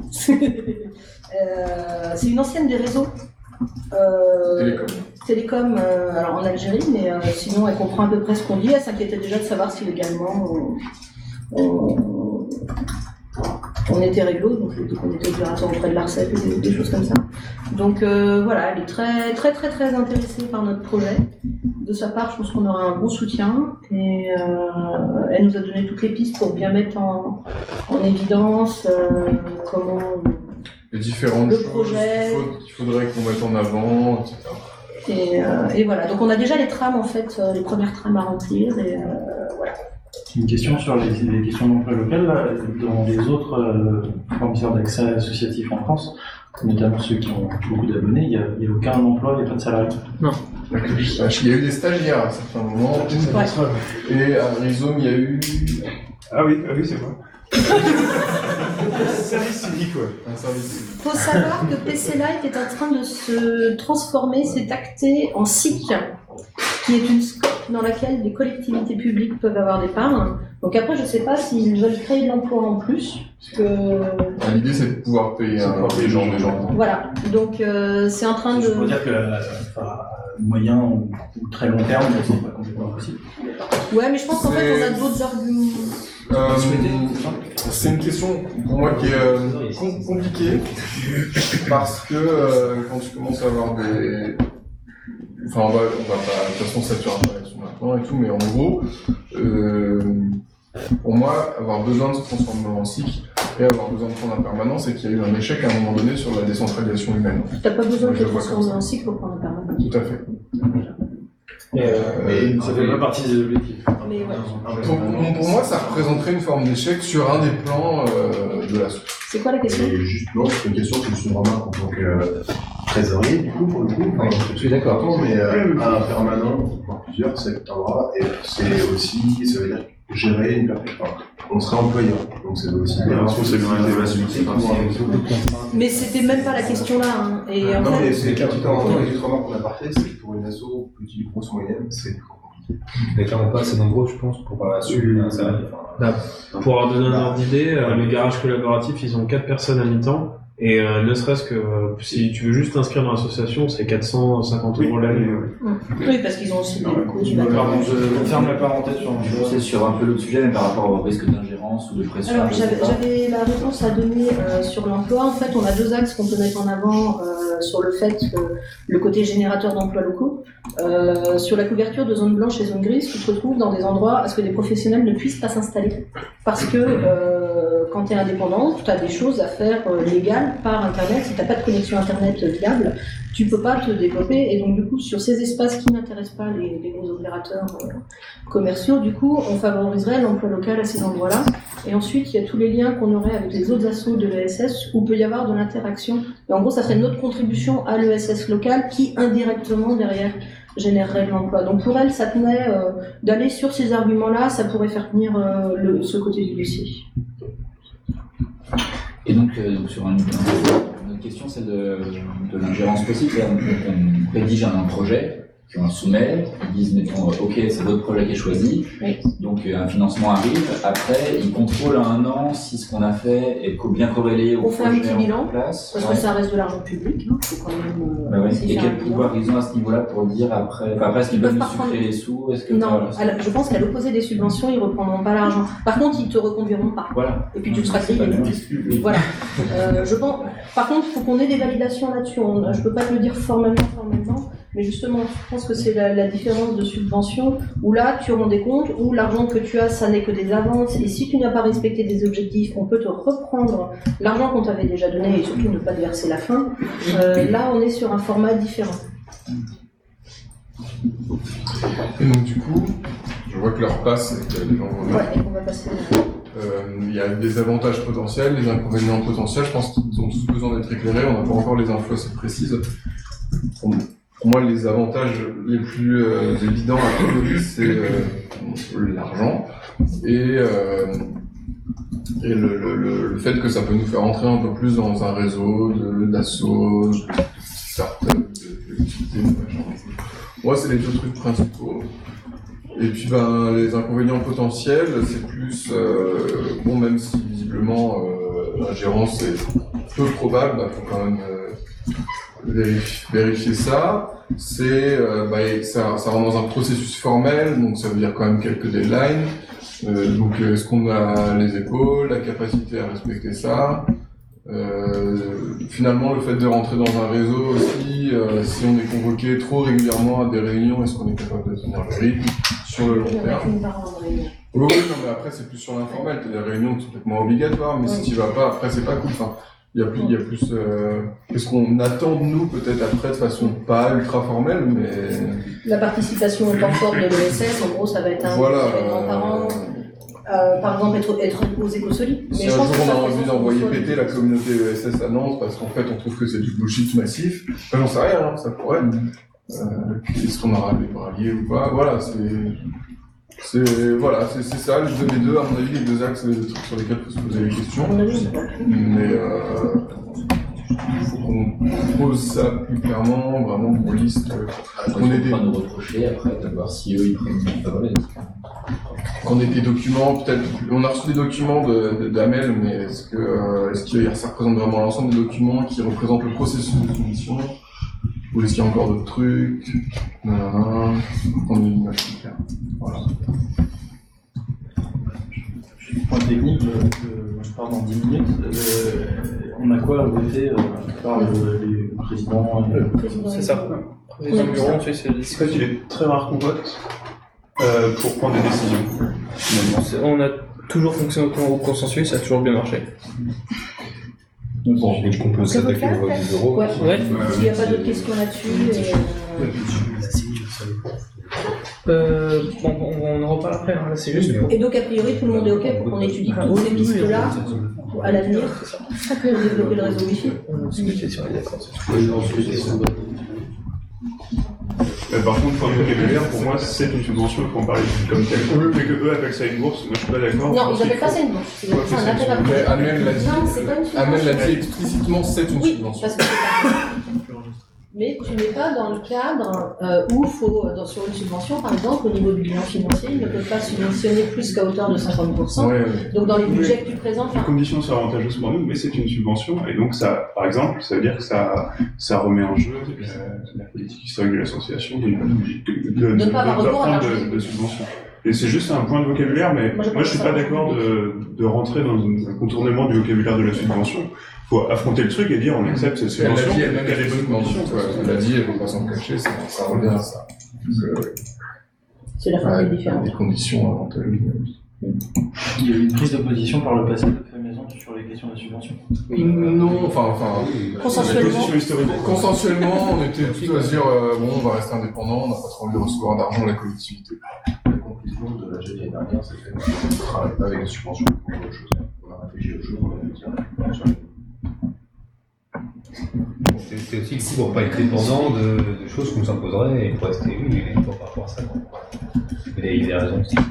euh, c'est une ancienne des réseaux. Euh, Télécom. Télécom, euh, alors en Algérie, mais euh, sinon elle comprend à peu près ce qu'on dit. Elle s'inquiétait déjà de savoir si légalement on, on, on était réglo, donc on était opérateur auprès de l'ARCEP et des, des choses comme ça. Donc euh, voilà, elle est très très très très intéressée par notre projet. De sa part, je pense qu'on aura un bon soutien et euh, elle nous a donné toutes les pistes pour bien mettre en, en évidence euh, comment les différentes le choses projet qu'il, faut, qu'il faudrait qu'on mette en avant, et cetera. Et, euh, et voilà, donc on a déjà les trames en fait, euh, les premières trames à remplir et euh, voilà. Une question sur les, les questions d'emploi local. Là, dans les autres euh, fournisseurs d'accès associatif en France, notamment ceux qui ont beaucoup d'abonnés, il n'y a, a aucun emploi, il n'y a pas de salariés. Non. Il y a eu des stagiaires à certains moments. Ouais. Et à Rhizome, il y a eu. Ah oui, ah oui c'est moi. Service civique, ouais. Un service civique. Il faut savoir que P C Light est en train de se transformer, s'est acté en S I C, qui est une scope dans laquelle les collectivités publiques peuvent avoir des parts. Donc après, je ne sais pas s'ils veulent créer de l'emploi en plus. Parce que... L'idée, c'est de pouvoir payer un, des gens, des gens. Voilà, donc euh, c'est en train de... Je peux dire que euh, enfin, moyen ou, ou très long terme, c'est pas complètement impossible. Ouais, mais je pense qu'en fait, on a d'autres arguments. Euh, c'est une question pour moi qui est euh, com- compliquée parce que euh, quand tu commences à avoir des, enfin on va, on va pas de toute façon saturer un peu là-dessus maintenant et tout, mais en gros, euh, pour moi, avoir besoin de se transformer en cycle et avoir besoin de prendre un permanent, c'est qu'il y a eu un échec à un moment donné sur la décentralisation humaine. T'as pas besoin de je te vois transformer comme en ça. cycle pour prendre un permanent. Tout à fait. Euh, mais ça fait pas partie des objectifs. Mais ouais. Pour, pour- pour moi, ça représenterait une forme d'échec sur un des plans euh, de la soupe. C'est quoi la question? Et justement, c'est une question que je me suis vraiment en tant que euh, trésorier, du coup, pour le coup. Enfin, je suis d'accord, mais euh, un permanent, enfin, plusieurs, c'est un bras, et c'est aussi, ça veut dire gérer une perfection. Enfin, on serait employeur, donc c'est aussi La responsabilité va se multiplier. Mais c'était même pas la question là. Hein. Et en Non, fait... mais c'est qu'à tout en temps, les autres remarques qu'on a pas fait, c'est que pour une asso petite, grosse, moyenne, c'est plus compliqué. Mais clairement pas assez nombreux, je pense, pour assumer un salarié. Là, pour avoir donné un ordre d'idée, euh, le garage collaboratif, ils ont quatre personnes à mi-temps. Et euh, ne serait-ce que euh, si tu veux juste t'inscrire dans l'association, c'est quatre cent cinquante euros l'année. Oui, parce qu'ils ont aussi des locaux du Pardon, je ferme la parenthèse sur un Je sais sur un peu l'autre sujet, mais par rapport au risque d'ingérence ou de pression. Alors je sais j'avais, pas. j'avais la réponse à donner euh, sur l'emploi. En fait, on a deux axes qu'on peut mettre en avant euh, sur le fait que le côté générateur d'emplois locaux, euh, sur la couverture de zones blanches et zones grises, tu te retrouves dans des endroits à ce que des professionnels ne puissent pas s'installer. Parce que euh, quand tu es indépendant, tu as des choses à faire euh, légales par Internet. Si tu n'as pas de connexion Internet viable, tu peux pas te développer. Et donc du coup, sur ces espaces qui n'intéressent pas les, les gros opérateurs euh, commerciaux, du coup, on favoriserait l'emploi local à ces endroits-là. Et ensuite, il y a tous les liens qu'on aurait avec les autres assos de l'E S S où peut y avoir de l'interaction. Et en gros, ça serait notre contribution à l'E S S local qui, indirectement, derrière, générerait de l'emploi. Donc pour elle, ça tenait euh, d'aller sur ces arguments-là, ça pourrait faire tenir euh, le, ce côté du dossier. Et donc, euh, donc sur une, une autre question, celle de, de l'ingérence possible, on, on rédige un projet, puis on le soumet, ils disent, mettons, ok, c'est votre projet qui est choisi, oui. Donc euh, un financement arrive, après ils contrôlent à un an si ce qu'on a fait est co- bien corrélé au On fait un projet petit en bilan, place. parce Ouais. que ça reste de l'argent public, hein. Faut quand même, euh, Bah ouais. aussi Et faire quel un bilan. pouvoir ils ont à ce niveau-là pour dire après, enfin après est-ce qu'ils Ils peuvent peuvent nous pas sucrer prendre- les sous, est-ce que Non, voilà, à la- je pense qu'à l'opposé des subventions, ils reprendront pas l'argent. Par contre, ils te reconduiront pas. Voilà. Et puis tu seras C'est payé. pas bien. Voilà. Euh, je pense. Par contre, il faut qu'on ait des validations là-dessus. On- Je peux pas te le dire formellement, formellement, mais justement, je pense que c'est la, la différence de subvention où là, tu rends des comptes, où l'argent que tu as, ça n'est que des avances. Et si tu n'as pas respecté des objectifs, on peut te reprendre l'argent qu'on t'avait déjà donné et surtout ne pas te verser la fin. Euh, là, on est sur un format différent. Et donc du coup, je vois que l'heure passe et que les gens vont Ouais, et on va passer. Euh, il y a des avantages potentiels, des inconvénients potentiels. Je pense qu'ils ont tous besoin d'être éclairés. On n'a pas encore les infos assez précises. Pour, pour moi, les avantages les plus euh, évidents à priori, c'est euh, l'argent et euh, Et le, le, le, le fait que ça peut nous faire entrer un peu plus dans un réseau de d'assaut, de start-up, de d'activités, de machin. Moi, c'est les deux trucs principaux. Et puis, ben, les inconvénients potentiels, c'est plus, euh, bon, même si visiblement euh, l'ingérence est peu probable, il faut quand même euh, vérifier, vérifier ça. C'est, euh, bah, ça, ça rentre dans un processus formel, donc ça veut dire quand même quelques deadlines. Euh, donc, est-ce qu'on a les épaules, la capacité à respecter ça? Euh, finalement, le fait de rentrer dans un réseau aussi, euh, si on est convoqué trop régulièrement à des réunions, est-ce qu'on est capable de tenir le rythme sur le long terme? Oui, oui, non, mais après, c'est plus sur l'informel. T'as des réunions complètement obligatoires, mais si tu vas pas, après, c'est pas cool. Enfin, il y a plus, il y a plus, euh, qu'est-ce qu'on attend de nous, peut-être après, de façon pas ultra formelle, mais... La participation au temps fort de l'O S S, en gros, ça va être un voilà, événement par an. Euh, par exemple, être, être aux écosolides. Si un jour on a envie d'envoyer péter la communauté E S S à Nantes parce qu'en fait on trouve que c'est du bullshit massif, ben, j'en sais rien, hein, ça pourrait. Euh, Est-ce qu'on aura des ralliés ou pas? Voilà, c'est. C'est voilà, c'est c'est ça, les deux, les deux, à mon avis, les deux axes, les deux trucs sur lesquels il faut se poser des questions. Mais euh, faut qu'on pose ça plus clairement, vraiment qu'on liste. On est pas nous reprocher après de voir si eux ils prennent pas mal. Qu'on ait des documents, peut-être, on a reçu des documents de, de, d'Amel, mais est-ce que, euh, est-ce que ça représente vraiment l'ensemble des documents qui représentent le processus de soumission? Ou est-ce qu'il y a encore d'autres trucs? Non, non, non. On est une image plus claire. Voilà. Point technique, euh, je pars dans dix minutes. Euh, on a quoi à voter euh, par le, les présidents euh, C'est ça. Président Buron, tu sais, c'est. En fait, il est très rare qu'on vote euh, pour prendre des décisions. On a toujours fonctionné au consensus, ça a toujours bien marché. Bon, donc on peut s'attaquer au vote du bureau. Ouais. Ouais. S'il n'y a pas d'autres questions là-dessus. Et, euh... Euh, bon, on, on en reparle après, hein. Là c'est juste pour... Et donc a priori tout le monde est ok pour qu'on étudie Ah, toutes oui, ces oui, oui, pistes-là oui. à l'avenir pour développer le réseau Wi-Fi. On a discuté sur les accords. Euh, par contre, pour le vocabulaire, pour moi, c'est une subvention qu'on parle comme telle. Mais que eux appellent ça une bourse, moi je suis pas d'accord. Non, ils n'appellent pas ça une bourse. Ils appellent ça un appel à Mais projet. Amel l'a dit, Non, c'est pas une subvention. Amel l'a dit explicitement, c'est une Oui, subvention. parce que c'est pas... Mais tu n'es pas dans le cadre euh, où il faut, dans, sur une subvention, par exemple, au niveau du bilan financier, ils ne peuvent pas subventionner plus qu'à hauteur de cinquante pour cent. Ouais, ouais. Donc dans les budgets que tu présentes... Les conditions sont avantageuses pour nous, mais c'est une subvention, et donc ça, par exemple, ça veut dire que ça, ça remet en jeu euh, la politique historique de l'association de, de, de, de, De pas avoir recours à de, l'argent. de, de subvention. Et c'est juste un point de vocabulaire, mais Moi, je moi, pense je suis que pas ça- d'accord de, de rentrer dans un contournement du vocabulaire de la subvention. Faut affronter le truc et dire on accepte cette Elle l'a subvention, dit elle-même, qu'elle a des bonnes conditions. quoi. Elle l'a dit, elle ne peut pas s'en cacher, ça, ça revient à ça. Donc, euh, C'est la formule différente. Des conditions avantageuses. Il y a eu une prise de position par le passé de Fait Maison sur les questions de subvention. Non, enfin, enfin. Consensuellement. la position historique. Consensuellement, on était tous à se dire, euh, bon, on va rester indépendant, on n'a pas trop envie de recevoir d'argent de la collectivité. La conclusion de la G T dernière, c'était qu'on ne travaille pas avec des subventions pour autre chose. On a réfléchi aux choses, on a fait C'est c'est aussi le coup pour pas être dépendant de, de choses qu'on nous imposerait et pour rester oui, par rapport à ça. Quoi. Il y a- il y a des raisons aussi.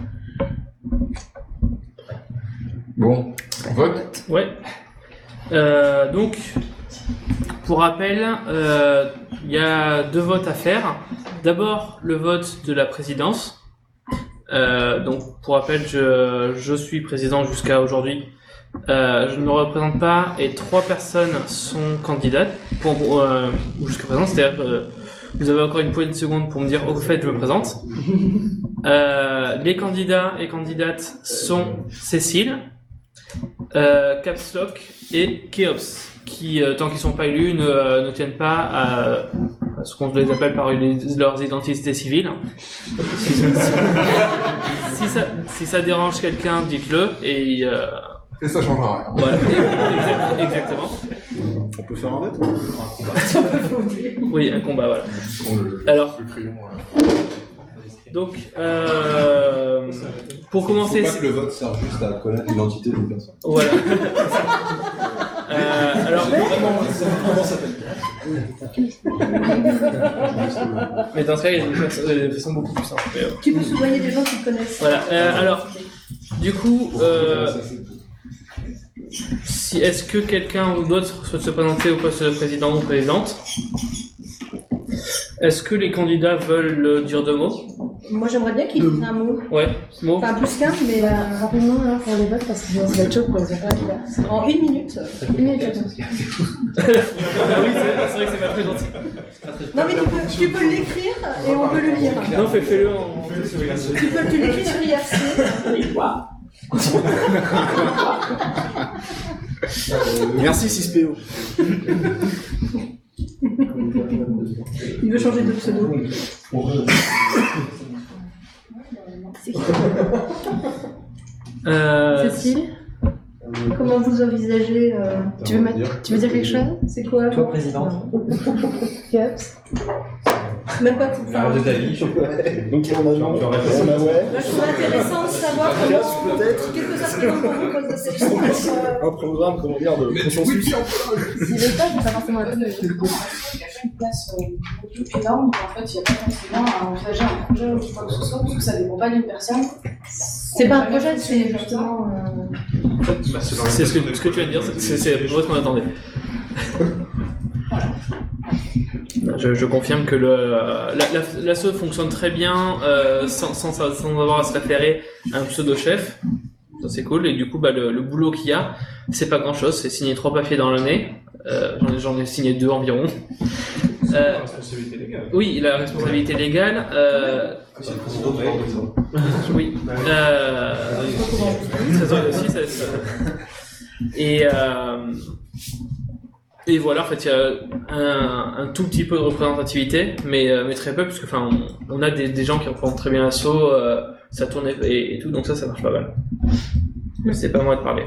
Bon, vote. Ouais. Euh, donc, pour rappel, euh, il y a deux votes à faire. D'abord, le vote de la présidence. Euh, donc, pour rappel, je, je suis président jusqu'à aujourd'hui. Euh, je ne me représente pas et trois personnes sont candidates pour euh, jusqu'à présent. C'est-à-dire que vous avez encore une poignée de secondes pour me dire au fait je me présente. Euh, les candidats et candidates sont Cécile, euh, Caps Lock et Keops, qui euh, tant qu'ils sont pas élus ne, euh, ne tiennent pas à, à ce qu'on les appelle par une- leurs identités civiles. Si, si- si ça, si ça dérange quelqu'un, dites-le et euh, Et ça changera rien. voilà, exact- exactement. On peut faire un vote, on peut faire un combat. Oui, un combat, voilà. Alors, donc, euh, pour commencer, Faut pas que le vote serve juste à connaître l'identité d'une personne. voilà. Euh, alors, Comment ça s'appelle? mais dans ce cas, il y a des façons, des façons beaucoup plus simples. Mais, euh, Tu peux soudoyer des gens qui te connaissent. Voilà. Euh, alors, du coup, euh, si, est-ce que quelqu'un ou d'autre souhaite se présenter au poste de président ou présidente? Est-ce que les candidats veulent euh, dire deux mots? Moi, j'aimerais bien qu'il dise un mot. Ouais, mot. Enfin, plus qu'un, mais euh, Rapidement, alors, pour les votes, parce que ça va être chaud pour les votes. en une minute. Une minute, attends. Ah oui, c'est c'est vrai que c'est pas très gentil. Non, mais tu peux, tu peux l'écrire et on peut le lire. Non, fais, fais-le en. Tu peux tu l'écris sur I R C. Merci six P O. Il veut changer de pseudo. C'est qui Euh... Cécile, comment vous envisagez euh... Tu veux, mettre- tu veux dire quelque chose? C'est quoi? Toi, présidente. Caps. Même pas tout. La rêve de ta vie, je Donc on a Tu aurais fait on a ouais. Là, je trouve intéressant de savoir comment. Qu'est-ce que ça représente pour vous, poste de sélection? Un programme, comment dire, de consensus. S'il veut pas, c'est pas forcément la peine de Il y a pas une place euh, énorme, donc en fait, il n'y a pas forcément à envisager un projet ou quoi que ce soit, parce que ça ne dépend pas d'une personne. C'est pas un projet, c'est justement. Euh... C'est ce que, ce que tu viens de dire, c'est c'est à peu près ce qu'on attendait. Je, je confirme que le, la, la, l'asso fonctionne très bien euh, sans, sans, sans avoir à se référer à un pseudo-chef. Ça c'est cool. Et du coup, bah, le, le boulot qu'il y a, c'est pas grand-chose. C'est signer trois papiers dans l'année. Euh, j'en, ai, j'en ai signé deux environ. Euh, La responsabilité légale. oui, la responsabilité légale. Euh, C'est le président de par exemple. oui. Euh, trésorier aussi, ça, ça. Et, euh, et voilà, en fait, il y a un, un tout petit peu de représentativité, mais, euh, mais très peu, parce que, enfin, on, on a des, des gens qui représentent très bien l'assaut, euh, ça tourne et, et tout, donc ça, ça marche pas mal. Mais c'est pas à moi de parler.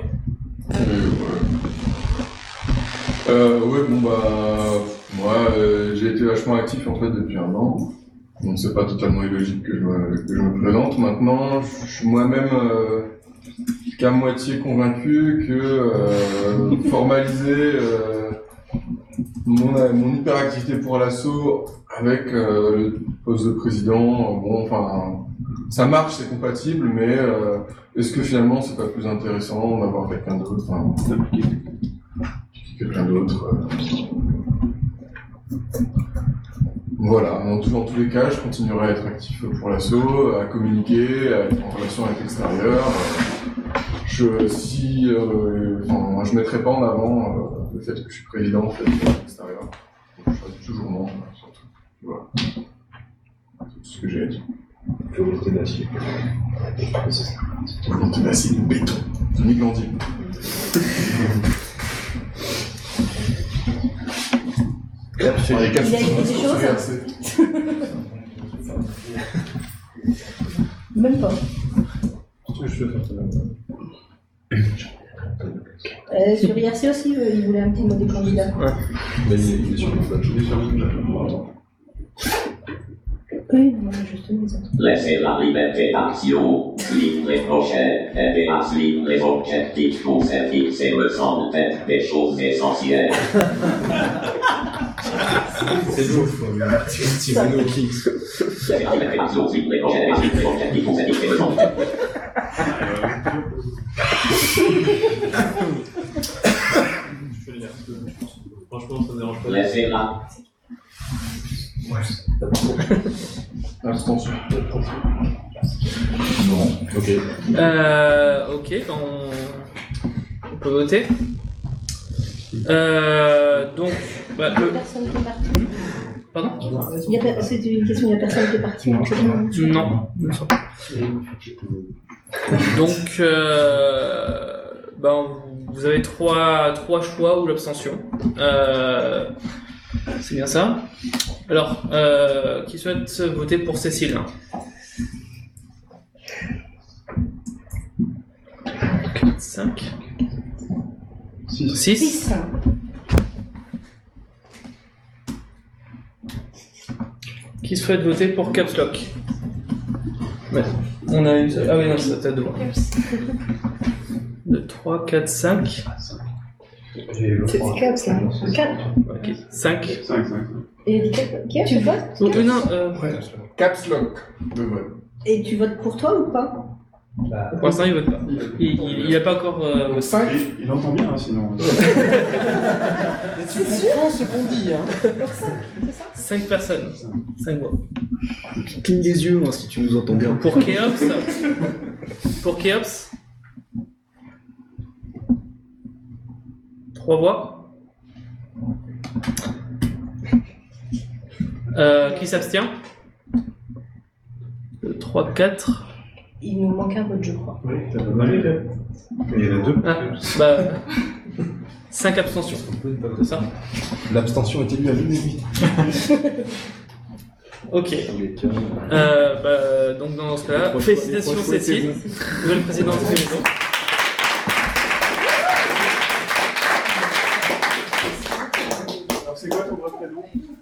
Euh, ouais, bon bah, moi euh, j'ai été vachement actif en fait depuis un an, donc c'est pas totalement illogique que je me, que je me présente. Maintenant, je suis moi-même euh, qu'à moitié convaincu que euh, formaliser euh, mon, mon hyperactivité pour l'assaut avec euh, le poste de président, bon, enfin, ça marche, c'est compatible, mais euh, est-ce que finalement c'est pas plus intéressant d'avoir quelqu'un d'autre, enfin, quelqu'un d'autre. Euh... Voilà, dans, tout, dans tous les cas, je continuerai à être actif pour l'assaut, à communiquer, à être en relation avec l'extérieur. Je, si, euh, enfin, je ne mettrai pas en avant euh, le fait que je suis président en fait, de l'extérieur. Je choisis toujours non. Voilà. C'est tout ce que j'ai à dire. Volonté d'acier. Volonté d'acier, de béton. Tony Glandier. Il a écrit des choses. Même pas. Euh, sur I R C aussi, euh, il voulait un petit mot des candidats. Ouais. Mais il est sur le page, il est sur le page. Oui, non, justement, ils ont... Laissez la liberté d'action, libre les projets, efficace libre les objectifs concertés, c'est le centre d'être des choses essentielles. C'est lourd, c'est Bruno Kings. Laissez la liberté d'action, libre les projets, efficace libre les objectifs concertés, c'est le centre d'être. Franchement, ça ne dérange pas. Laissez la. Abstention. Non, ok. Euh, ok, on, on peut voter. Euh, donc, bah, le... Personne qui est partie. Pardon? Il y a per- C'était une question, il n'y a personne qui est parti. Non. Donc, euh, ben, vous avez trois, trois choix ou l'abstention. Euh, c'est bien ça. Alors, euh, qui souhaite voter pour Cécile? cinq. six. six. Qui souhaite voter pour Caps Lock? Ouais. On a une seule. Ah oui, non, ça t'as deux. deux, trois, quatre, cinq. C'est Caps là. quatre. Ok, cinq. cinq, cinq. Et qui tu votes? Oh, euh, non, euh... Caps Lock. Le vote. Et tu votes pour toi ou pas? Bah, Pour l'instant, il vote pas. Il, il, il a pas encore. Euh, cinq Il, il entend bien, hein, sinon. Mais tu comprends ce qu'on dit, hein. cinq personnes. cinq voix. Tu clignes des yeux, hein, si tu nous entends bien. Pour Kéops, pour Kéops, trois voix. Euh, qui s'abstient? trois, quatre. Il nous manque un vote, je crois. Oui, t'as pas mal aidé. Il y en a deux. Ah, bah. cinq abstentions. C'est ça? L'abstention est élue à l'unanimité. Ok. Euh, bah, donc dans ce cas-là, félicitations Cécile, nouvelle présidente de la maison. Alors c'est quoi ton bref cadeau?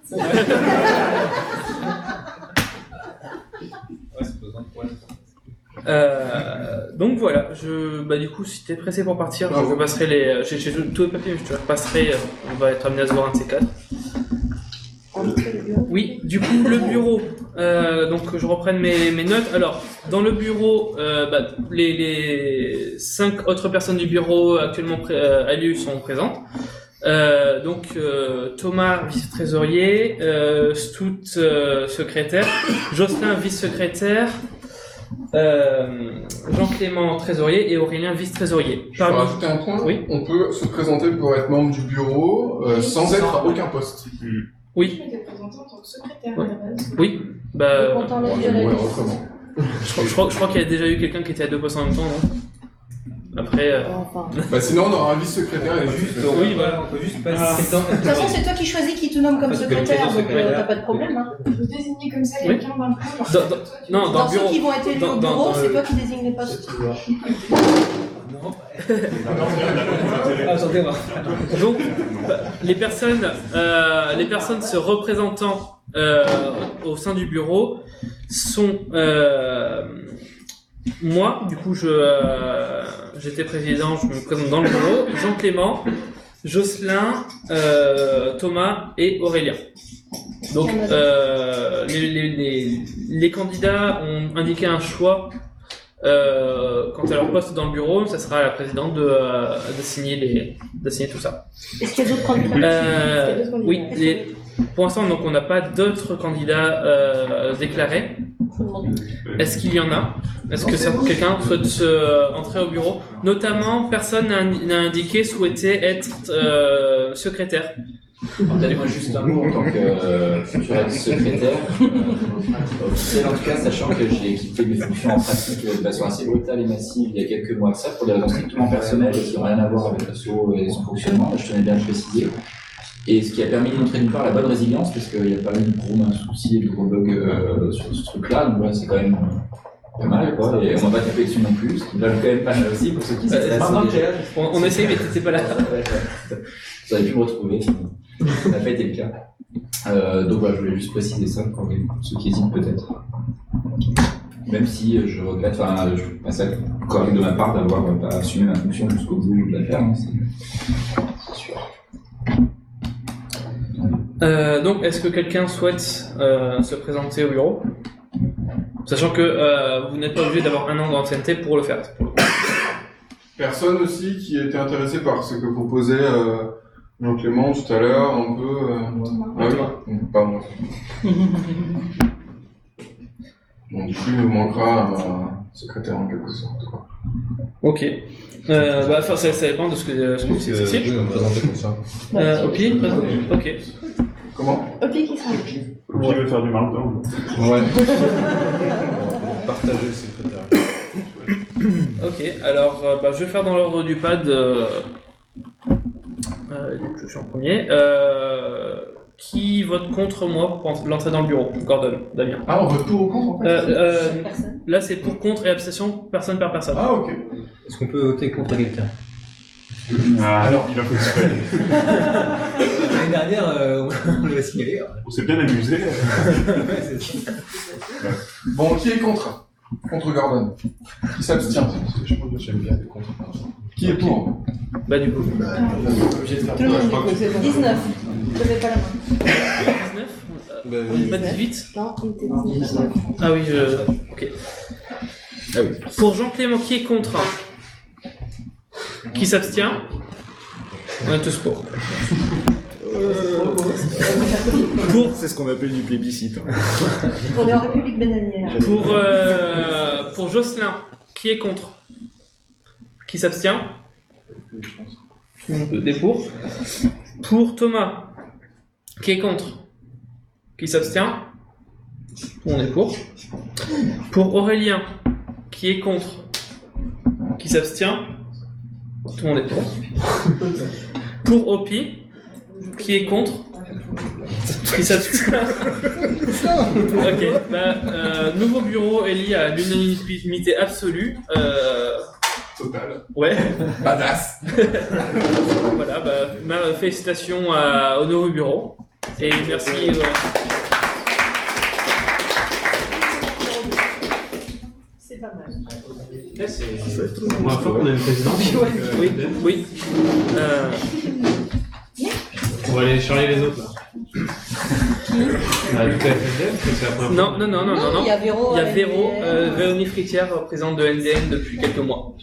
Euh, donc voilà, je, bah du coup, si t'es pressé pour partir, je vous passerai les, j'ai, j'ai tous les papiers, mais je te les repasserai. On va être amené à se voir un de ces quatre. Oui, du coup, le bureau. Euh, donc, je reprenne mes, mes notes. Alors, dans le bureau, euh, bah, les, les cinq autres personnes du bureau actuellement pré- euh, élues sont présentes. Euh, donc, euh, Thomas, vice-trésorier, euh, Stout, euh, secrétaire, Jocelyn, vice-secrétaire, euh, Jean-Clément, trésorier, et Aurélien, vice-trésorier. Je peux rajouter un point. Oui. On peut se présenter pour être membre du bureau euh, sans être à aucun poste. Oui. Tu été présenté en tant que secrétaire à la base. Oui. Bah, Content de Ouais, dire ouais, les- autrement. je crois, je crois, je crois qu'il y a déjà eu quelqu'un qui était à deux postes en même temps, non? Après. Euh... Enfin. Bah sinon, on aura un vice-secrétaire et juste. Oui, voilà. On peut juste De passer. toute façon, c'est toi qui choisis qui te nomme comme Parce que secrétaire, le donc secrétaire- euh, t'as pas de problème. Hein. Vous désignez comme ça Oui. quelqu'un d'un bureau. Dans- dans- non, dans Dans le ceux bureau. qui vont être élus Dans- au dans- bureau, dans c'est le- toi qui désignes les postes. Attendez, moi. Donc, bah, les personnes, euh, les personnes se représentant euh, au sein du bureau sont euh, moi, du coup, je euh, j'étais président, je me présente dans le bureau, Jean-Clément, Jocelyn, euh, Thomas et Aurélien. Donc, euh, les, les, les, les candidats ont indiqué un choix. Euh, quant à leur poste dans le bureau, ça sera à la présidente de, euh, de signer les, de signer tout ça. Est-ce qu'il y a d'autres candidats Euh, Est-ce qu'il y a d'autres candidats oui, les- pour l'instant, donc on n'a pas d'autres candidats euh, déclarés. Est-ce qu'il y en a? Est-ce que ça- quelqu'un souhaite se, entrer au bureau? Notamment, personne n'a n'a indiqué souhaiter être euh, secrétaire. Peut-être moi juste un mot en tant que euh, futur ex-secrétaire, euh, officiel en tout cas, sachant que j'ai quitté mes fonctions en pratique de façon assez brutale et massive il y a quelques mois de ça, pour des raisons strictement personnelles et qui n'ont rien à voir avec l'asso et son fonctionnement, je tenais bien à le préciser. Et ce qui a permis de montrer d'une part la bonne résilience, parce qu'il y a pas eu de gros soucis et de gros bugs euh, sur ce truc-là, donc voilà, c'est quand même pas mal, quoi, et on va pas taper dessus non plus, ce qui va quand même pas mal aussi pour ceux qui s'intéressent. Euh, déjà. on, on essaye, mais t'étais pas là. Vous auriez pu me retrouver, sinon. Ça n'a pas été le cas. Euh, donc voilà, je voulais juste préciser ça pour ceux qui hésitent peut-être. Même si euh, je regrette, enfin, je trouve pas ça correct de ma part d'avoir euh, pas assumé ma fonction jusqu'au bout de l'affaire, hein, c'est c'est sûr. Euh, donc, est-ce que quelqu'un souhaite euh, se présenter au bureau? Sachant que euh, vous n'êtes pas obligé d'avoir un an d'ancienneté pour le faire. Pour le coup. Personne aussi qui était intéressé par ce que proposait euh, Jean-Clément tout à l'heure, un peu. Euh... Ah oui, pas moi. Bon, du coup, il nous manquera un secrétaire en quelque sorte. Quoi. Ok. Euh, bah, enfin, ça, ça dépend de ce que, ce que vous Euh, Cécile. oui, on va présenter comme ça. Euh, Opi, présente. Ok. Comment? Opi qui sera. Qui veut faire du markdown? Ouais. Partager le secrétaire. Ok, alors euh, bah, je vais faire dans l'ordre du pad. Euh, euh, je suis en premier. Euh, qui vote contre moi pour l'entrée dans le bureau? Gordon, Damien. Ah, on vote pour ou contre en fait? Euh, euh, là, c'est pour, contre et abstention, personne par personne. Ah, ok. Est-ce qu'on peut voter contre quelqu'un? Ah, alors, il a fait exprès. L'année dernière, euh, on l'a signalé. On s'est bien amusé. Ouais, c'est ça. Bon, qui est contre? Contre Gordon. Qui s'abstient? Je pense que j'aime bien les contre. Qui est pour? Bah, du coup. Tout le monde du coup, c'est bon. dix-neuf. Levez pas la main. dix-neuf? Bah, On est pas dix-huit? Non, il était dix-neuf. Ah oui, je... ok. Ah oui. Pour Jean-Clément, qui est contre? Qui s'abstient? On est tous pour. Pour, c'est ce qu'on appelle du plébiscite. On est en République bananière. Pour, euh, pour Jocelyn, qui est contre? Qui s'abstient? Des pour. Pour Thomas, qui est contre? Qui s'abstient? On est pour. Pour Aurélien, qui est contre? Qui s'abstient? Tout le monde est pour. Pour Opi, qui est contre? Qui s'abstient? Ok, bah, euh, nouveau bureau élu à l'unanimité absolue. Euh... Total. Ouais. Badass. Voilà, bah, ma- félicitations à, au nouveau bureau. Et merci. Euh... C'est pas mal. C'est la première fois qu'on a une présidente. Oui, oui. Euh... On va aller charler les autres là. Ah, du coup, F F D, parce que c'est la première fois. Non, non, non, non, non, non. Il y a Véro, Il y a à Véro, N D N. euh, Véronique Fritière, présidente de N D N depuis quelques mois.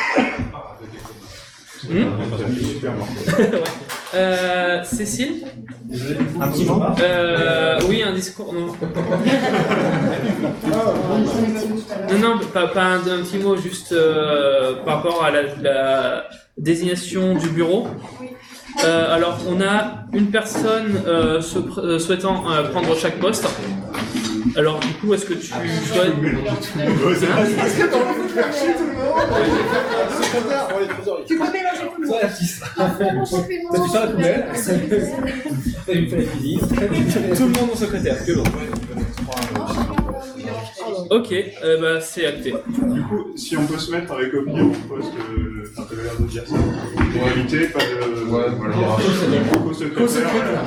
Hmm Ouais. euh, Cécile? Un petit mot euh, Oui, un discours, non. Non, non, pas, pas un, un petit mot, juste euh, par rapport à la, la désignation du bureau. Euh, alors, on a une personne euh, se pr- euh, souhaitant euh, prendre chaque poste. Alors, du coup, est-ce que tu souhaites... Est-ce que t'as envie de faire chier tout le monde? Secrétaire, bon, les trésoriers. Tu peux mélanger tout le monde. T'as fait ça à la poubelle? Il fait la cuisine. Tout le monde en secrétaire, que bon. Ok, euh, bah, c'est acté. Du coup, si on peut se mettre avec Opi en poste, euh, enfin, t'avais l'air de dire ça. Pour éviter, pas de. Ouais, voilà. Co-secrétaire.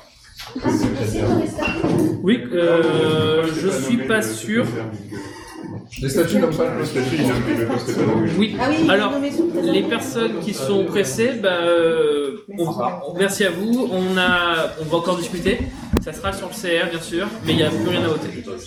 Oui, euh, je suis pas sûr. Les statuts n'ont pas le statut, ils n'ont pas pas non plus. Oui, Ah oui, il est alors, nommé sous- les personnes qui sont pressées, bah, euh, on- merci à vous. On, a, on va encore discuter. Ça sera sur le C R, bien sûr, mais il n'y a plus rien à voter.